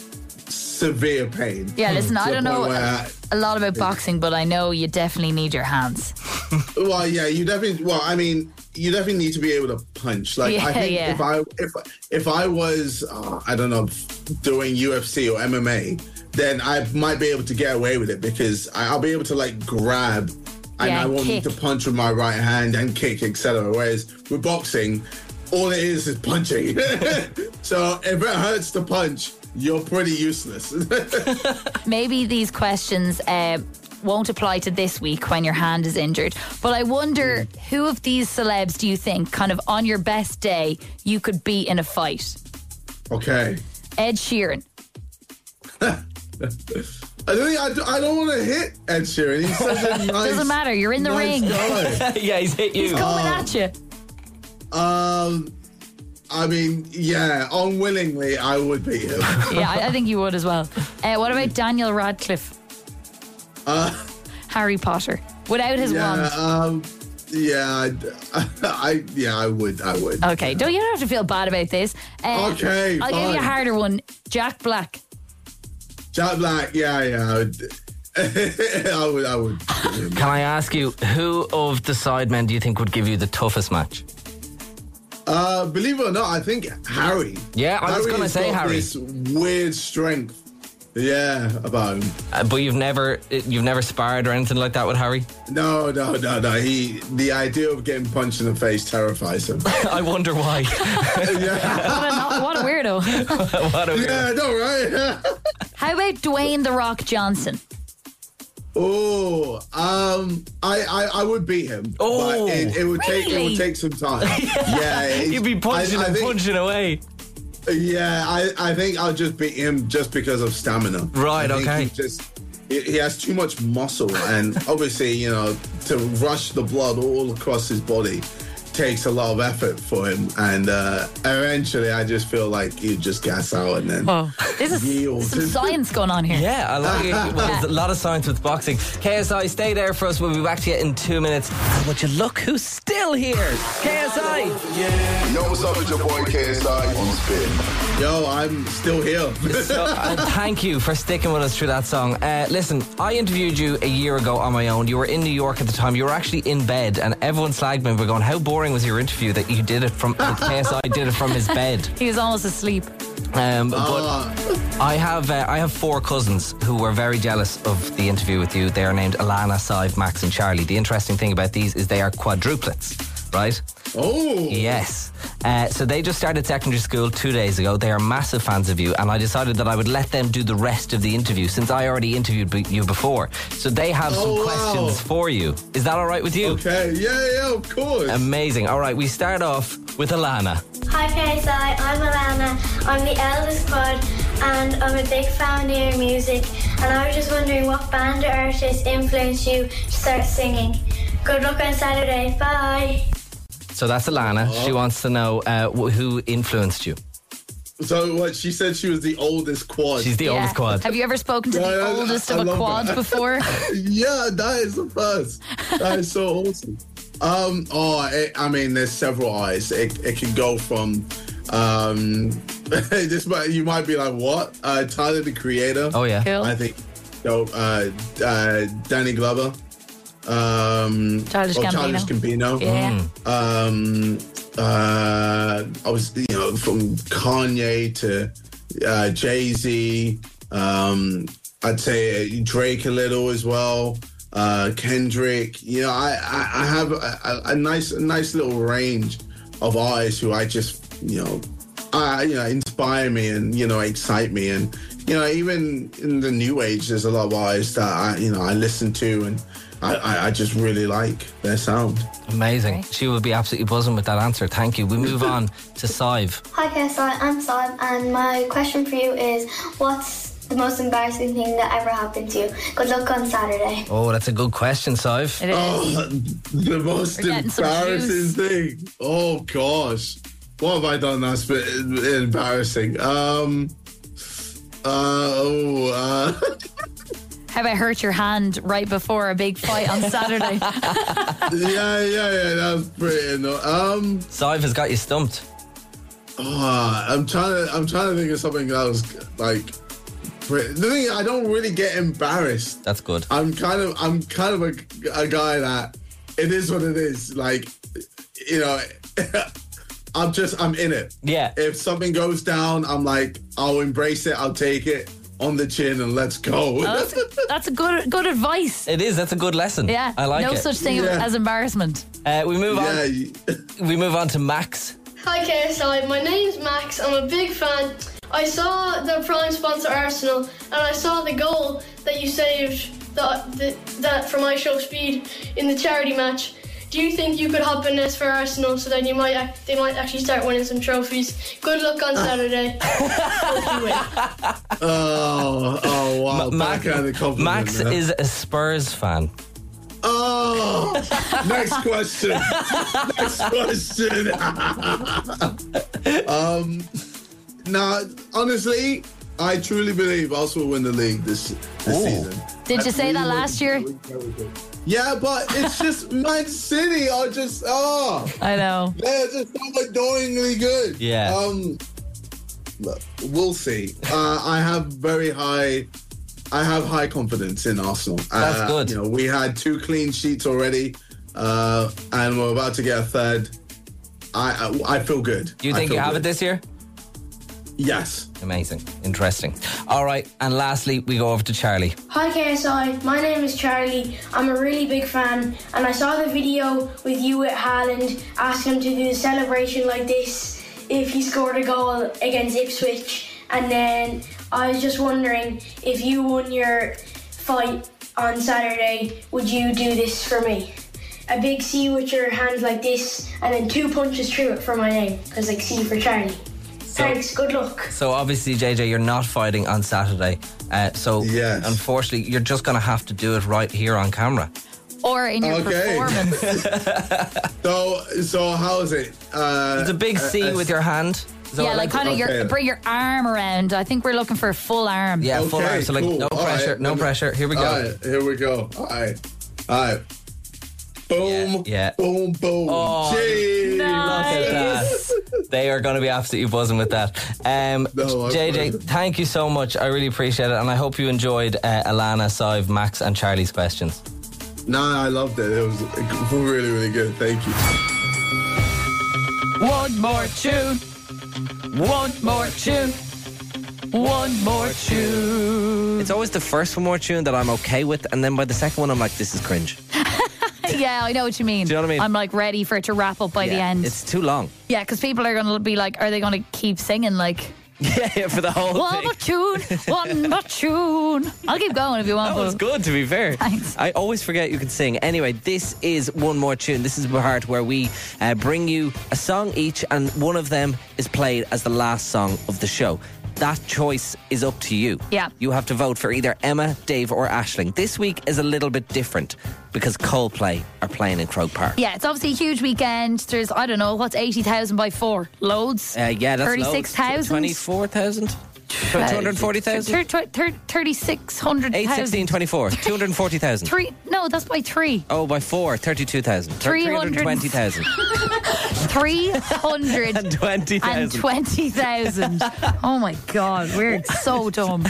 severe pain. Yeah, listen, I don't know a lot about boxing, but I know you definitely need your hands. Well, yeah, you definitely need to be able to punch. Like, I think if I was, I don't know, doing UFC or MMA, then I might be able to get away with it because I'll be able to like grab and I won't need to punch with my right hand and kick, etc. Whereas with boxing, all it is punching. So if it hurts to punch, you're pretty useless. Maybe these questions won't apply to this week when your hand is injured, but I wonder who of these celebs do you think, kind of on your best day, you could beat in a fight? Okay. Ed Sheeran. I don't want to hit Ed Sheeran. He's such a nice. Doesn't matter. You're in the ring. Yeah, he's hit you. He's coming at you. I mean, yeah, unwillingly, I would beat him. Yeah, I think you would as well. What about Daniel Radcliffe? Harry Potter. Without his wand. I would. Okay, you don't have to feel bad about this. Okay, I'll give you a harder one. Jack Black. Jack Black, yeah. I would. Can I ask you, who of the sidemen do you think would give you the toughest match? Believe it or not, I think Harry. Yeah, I was going to say Harry. This weird strength. Yeah, about him. But you've never sparred or anything like that with Harry? No. The idea of getting punched in the face terrifies him. I wonder why. What a weirdo. What a weirdo. Yeah, I know, right? How about Dwayne The Rock Johnson? Oh, I would beat him. Oh, but it would take some time. Yeah, you'd be punching away. Yeah, I think I'll just beat him just because of stamina. Right, okay. He has too much muscle, and obviously, you know, to rush the blood all across his body takes a lot of effort for him, and eventually I just feel like he'd just gas out and then this is some science going on here. Yeah, I like it. Well, there's a lot of science with boxing. KSI, stay there for us. We'll be back to you in 2 minutes. And would you look who's still here? KSI. Yo, what's up with your boy KSI on Spin? Yo, I'm still here. Thank you for sticking with us through that song. Listen, I interviewed you a year ago on my own. You were in New York at the time. You were actually in bed, and everyone slagged me. We're going, how boring was your interview that you did it from KSI did it from his bed? He was almost asleep. But I have 4 cousins who were very jealous of the interview with you. They are named Alana, Sive, Max and Charlie. The interesting thing about these is they are quadruplets, right? Oh. Yes. So they just started secondary school 2 days ago. They are massive fans of you, and I decided that I would let them do the rest of the interview since I already interviewed you before. So they have some questions for you. Is that all right with you? Okay. Yeah, of course. Amazing. All right, we start off with Alana. Hi KSI, I'm Alana. I'm the eldest quad and I'm a big fan of your music, and I was just wondering what band or artist influenced you to start singing. Good luck on Saturday. Bye. So that's Alana. She wants to know who influenced you. So what? She said she was the oldest quad. She's the oldest quad. Have you ever spoken to the oldest of a quad before? Yeah, that is the first. That is so awesome. I mean, there's several artists. It can go from you might be like, what? Tyler, the Creator. Oh yeah, cool. I think so. Danny Glover. Childish Gambino. Yeah. I was, from Kanye to Jay-Z. I'd say Drake a little as well. Kendrick. I have a nice little range of artists who I just, inspire me and, excite me. And, even in the new age, there's a lot of artists that I listen to, and I just really like their sound. Amazing. She will be absolutely buzzing with that answer. Thank you. We move on to Sive. Hi KSI, I'm Saib, and my question for you is, what's the most embarrassing thing that ever happened to you? Good luck on Saturday. Oh, that's a good question, Sive. It is. Oh, the most embarrassing thing. Oh gosh, what have I done that's been embarrassing? Have I hurt your hand right before a big fight on Saturday? Yeah, that was pretty. Sive has got you stumped. I'm trying to think of something that was like. The thing is, I don't really get embarrassed. That's good. I'm kind of a guy that it is what it is. Like, I'm in it. Yeah. If something goes down, I'm like, I'll embrace it. I'll take it on the chin and let's go. Oh, that's a good advice. It is. That's a good lesson. Yeah. I like it. No such thing as embarrassment. We move on. We move on to Max. Hi KSI, my name's Max. I'm a big fan. I saw the prime sponsor Arsenal, and I saw the goal that you saved that from I Show Speed in the charity match. Do you think you could hop in this for Arsenal so that they might actually start winning some trophies? Good luck on Saturday. Hope you win. Oh wow! Max is a Spurs fan. Oh, next question. Now, honestly, I truly believe Arsenal will win the league this season. Did you say that last year? Yeah, but it's just Man City are just I know. They're just so annoyingly good. Yeah. Look, we'll see. I have high confidence in Arsenal. That's good. We had 2 clean sheets already, and we're about to get a third. I feel good. Do you think you have it this year? Yes. Amazing. Interesting. All right. And lastly, we go over to Charlie. Hi KSI, my name is Charlie. I'm a really big fan, and I saw the video with you at Haaland asking him to do the celebration like this if he scored a goal against Ipswich. And then I was just wondering, if you won your fight on Saturday, would you do this for me? A big C with your hands like this, and then 2 punches through it for my name, because like C for Charlie. Thanks, good luck. So obviously, JJ, you're not fighting on Saturday. Unfortunately, you're just going to have to do it right here on camera. Or in your performance. So how is it? It's a big C with your hand. So bring your arm around. I think we're looking for a full arm. Yeah, full arm. So cool. no pressure, no pressure. Here we go. All right, here we go. All right. Boom. Yeah. Boom, boom. Oh, Jeez. Nice. Look at that. They are going to be absolutely buzzing with that. JJ, thank you so much. I really appreciate it. And I hope you enjoyed Alana, Sive, Max and Charlie's questions. No, I loved it. It was really, really good. Thank you. One more tune. One more tune. One more tune. It's always the first one more tune that I'm okay with. And then by the second one, I'm like, this is cringe. Yeah, I know what you mean. Do you know what I mean? I'm like ready for it to wrap up by the end. It's too long. Yeah, because people are going to be like, are they going to keep singing like... Yeah, for the whole one thing. more tune. I'll keep going if you want. That was good, to be fair. Thanks. I always forget you can sing. Anyway, this is One More Tune. This is the part where we bring you a song each, and one of them is played as the last song of the show. That choice is up to you. Yeah. You have to vote for either Emma, Dave or Aisling. This week is a little bit different because Coldplay are playing in Croke Park. Yeah, it's obviously a huge weekend. There's, I don't know, what's 80,000 by 4? Loads? Yeah, that's 36,000? 24,000? 240,000? 3,600,000. 8, 16, 24. 240,000. No, that's by 3. Oh, by 4, 32,000. 320,000. 320,000. Oh my God, we're so dumb.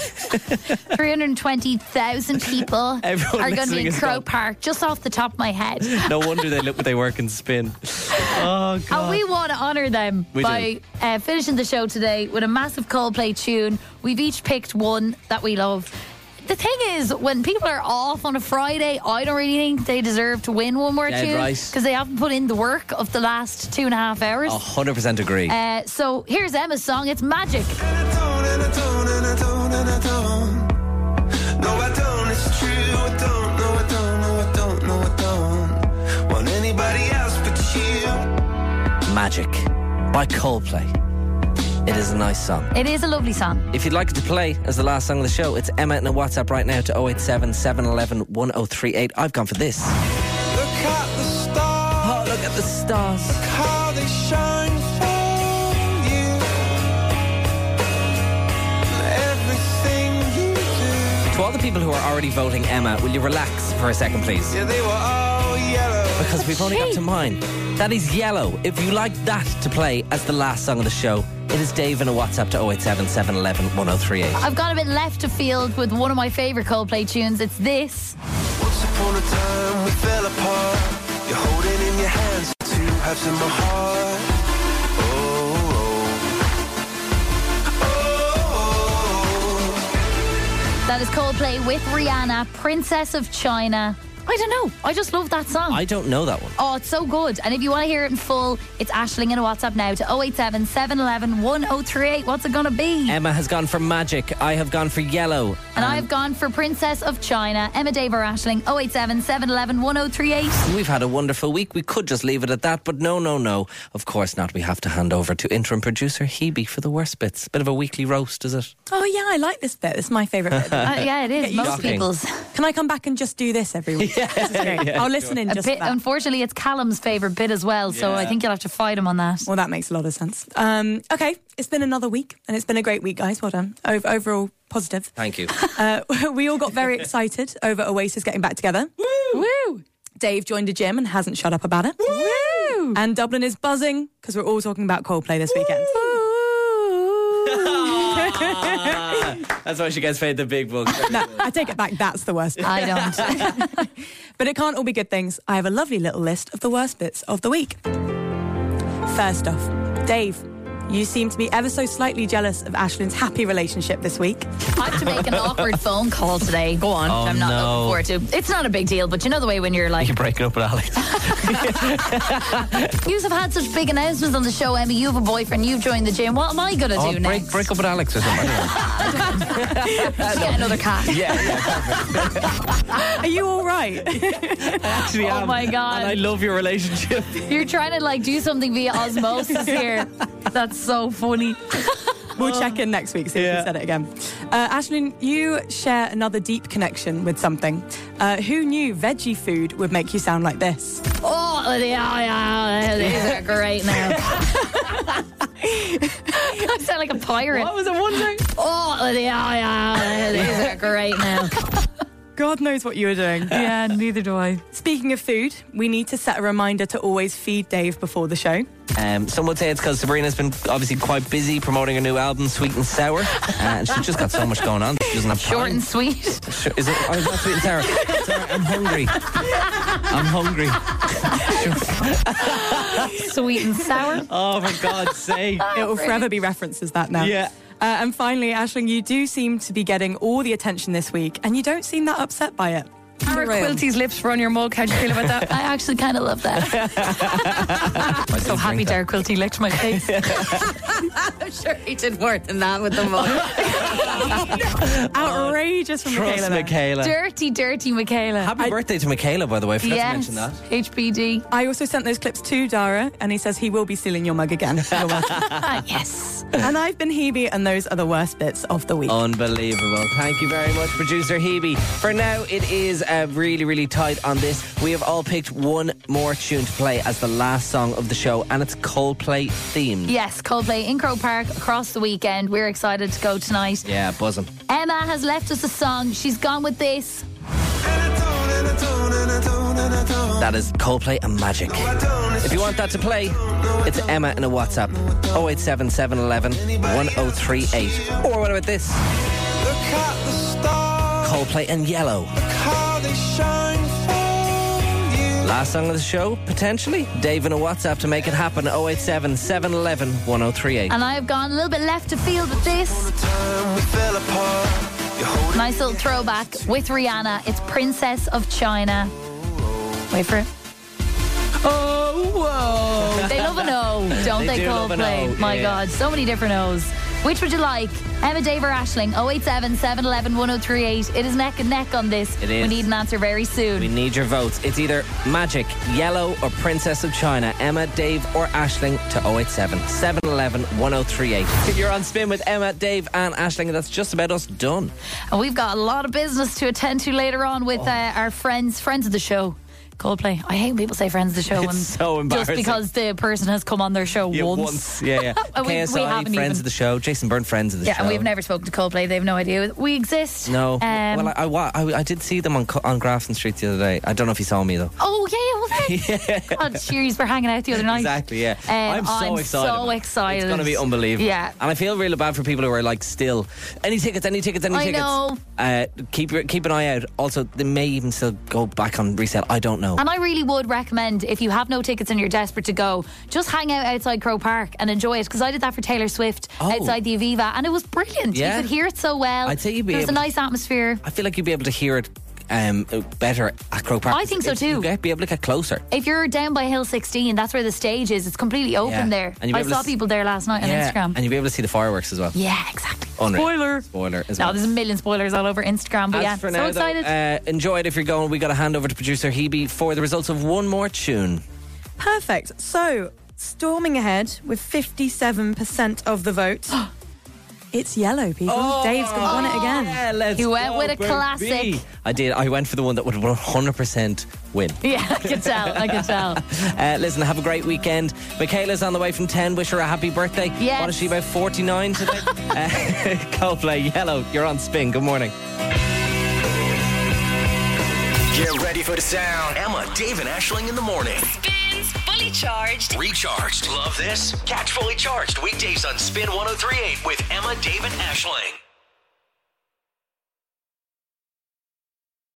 320,000 people Everyone are going to be in listening is Croke Park, just off the top of my head. No wonder they work and spin. Oh, God. And we want to honour them by finishing the show today with a massive Coldplay tune. We've each picked one that we love. The thing is, when people are off on a Friday, I don't really think they deserve to win One More Tune because they haven't put in the work of the last 2.5 hours. 100% agree. So here's Emma's song. It's Magic. No, I don't, it's true. I don't want anybody else but you. Magic by Coldplay. It is a nice song. It is a lovely song. If you'd like it to play as the last song of the show, it's Emma in a WhatsApp right now to 087 711 1038. I've gone for this. Look at the stars. Oh, look at the stars. Look how they shine for you. Everything you do. To all the people who are already voting Emma, will you relax for a second, please? Yeah, they were all yellow. Because we've only got to mine. That is Yellow. If you like that to play as the last song of the show, it is Dave in a WhatsApp to 087 711 1038. I've got a bit left of field with one of my favourite Coldplay tunes. It's this. Once upon a time we fell apart. You're holding in your hands two halves in my heart. That is Coldplay with Rihanna, Princess of China. I don't know. I just love that song. I don't know that one. Oh, it's so good. And if you want to hear it in full, it's Aisling in a WhatsApp now to 087 711 1038. What's it going to be? Emma has gone for Magic. I have gone for Yellow. And I've gone for Princess of China. Emma, Dave or Aisling, 087 711 1038. We've had a wonderful week. We could just leave it at that, but no. Of course not. We have to hand over to interim producer Hebe for the worst bits. Bit of a weekly roast, is it? Oh, yeah, I like this bit. It's my favourite bit. Yeah, it is. Most people's. Can I come back and just do this every week? Yeah, I'll listen in just for that. Unfortunately, it's Callum's favourite bit as well, so I think you'll have to fight him on that. Well, that makes a lot of sense. Okay, it's been another week, and it's been a great week, guys. Well done. Overall, positive. Thank you. We all got very excited over Oasis getting back together. Woo! Woo! Dave joined a gym and hasn't shut up about it. Woo! And Dublin is buzzing because we're all talking about Coldplay this weekend. That's why she gets paid the big bucks. No, I take it back. That's the worst bit. I don't. But it can't all be good things. I have a lovely little list of the worst bits of the week. First off, Dave, you seem to be ever so slightly jealous of Aisling's happy relationship this week. I have to make an awkward phone call today. Go on. Oh, which I'm not no. looking forward to. It's not a big deal, but you know the way when you're like... You're breaking up with Alex. You have had such big announcements on the show, Emmy. You have a boyfriend. You've joined the gym. What am I going to do next? Break up with Alex or something. Get another cat. Yeah, perfect. Are you all right? I actually am. Oh my God. And I love your relationship. You're trying to like do something via osmosis here. That's so funny. We'll check in next week, see if we said it again. Aisling, you share another deep connection with something. Who knew veggie food would make you sound like this? Oh, yeah, these are great now. I sound like a pirate. What was it wondering? Oh, yeah, these are great now. God knows what you were doing. Yeah, neither do I. Speaking of food, we need to set a reminder to always feed Dave before the show. Some would say it's because Sabrina's been obviously quite busy promoting her new album, Sweet and Sour. And she's just got so much going on. She doesn't have time. Short and sweet. Is it? Oh, it's not Sweet and Sour. Sorry, I'm hungry. Sweet and sour. Oh, for God's sake. It will forever be referenced as that now. Yeah. And finally, Aisling, you do seem to be getting all the attention this week, and you don't seem that upset by it. Tara Quilty's lips were on your mug. How'd you feel about that? I actually kind of love that. I'm so happy Tara Quilty licked my face. I'm sure he did more than that with the mug. Outrageous from Trust Michaela. Michaela. Dirty Michaela. Happy birthday to Michaela, by the way. Forgot to mention that. HBD. I also sent those clips to Dara, and he says he will be stealing your mug again. You're welcome. Yes. And I've been Hebe, and those are the worst bits of the week. Unbelievable. Thank you very much, producer Hebe. For now, it is really, really tight on this. We have all picked one more tune to play as the last song of the show, and it's Coldplay themed. Yes, Coldplay in Croke Park across the weekend. We're excited to go tonight. Yeah, buzzing. Emma has left us a song. She's gone with this. That is Coldplay and Magic. If you want that to play, it's Emma in a WhatsApp. 087 711 1038. Or what about this? Coldplay and Yellow. Last song of the show, potentially. Dave in a WhatsApp to make it happen. 087 711 1038. And I have gone a little bit left of field with this. Nice little throwback with Rihanna. It's Princess of China. Wait for it. Oh, whoa. They love an O, don't they, Coldplay? My God, so many different O's. Which would you like? Emma, Dave or Aisling? 087 711 1038. It is neck and neck on this. It is. We need an answer very soon. We need your votes. It's either Magic, Yellow or Princess of China. Emma, Dave or Aisling to 087 711 1038. You're on Spin with Emma, Dave and Aisling, and that's just about us done. And we've got a lot of business to attend to later on with our friends of the show. Coldplay. I hate when people say friends of the show. It's so embarrassing. Just because the person has come on their show once. Yeah. And we KSI, haven't friends of the show. Jason Byrne, friends of the show. Yeah, and we've never spoken to Coldplay. They have no idea we exist. No. Well, I did see them on Grafton Street the other day. I don't know if he saw me, though. Oh, yeah. God, cheers, we're hanging out the other night. Exactly, yeah. I'm so excited. So excited. It's going to be unbelievable. Yeah. And I feel really bad for people who are like still, any tickets. I know. Keep an eye out. Also, they may even still go back on resale. I don't know. And I really would recommend, if you have no tickets and you're desperate to go, just hang out outside Croke Park and enjoy it, because I did that for Taylor Swift outside the Aviva, and it was brilliant. Yeah. You could hear it so well. I'd say you'd be There's a nice atmosphere. I feel like you'd be able to hear it better at Croke Park. I think so too. You'd be able to get closer. If you're down by Hill 16, that's where the stage is. It's completely open there. I saw people there last night on Instagram. And you'll be able to see the fireworks as well. Yeah, exactly. Unreal. Spoiler as well. No, there's a million spoilers all over Instagram, but As for now, excited. Though, enjoy it if you're going. We got to hand over to producer Hebe for the results of one more tune. Perfect. So, storming ahead with 57% of the vote. It's Yellow, people. Dave's won it again. Yeah, he went with a classic. I did. I went for the one that would 100% win. Yeah, I can tell. Listen, have a great weekend. Michaela's on the way from 10. Wish her a happy birthday. Yes. What is she, about 49 today? Coldplay, Yellow. You're on Spin. Good morning. Get ready for the sound. Emma, Dave and Aisling in the morning. Spins Fully Charged. Recharged. Love this? Catch Fully Charged weekdays on Spin 103.8 with Emma, Dave and Aisling.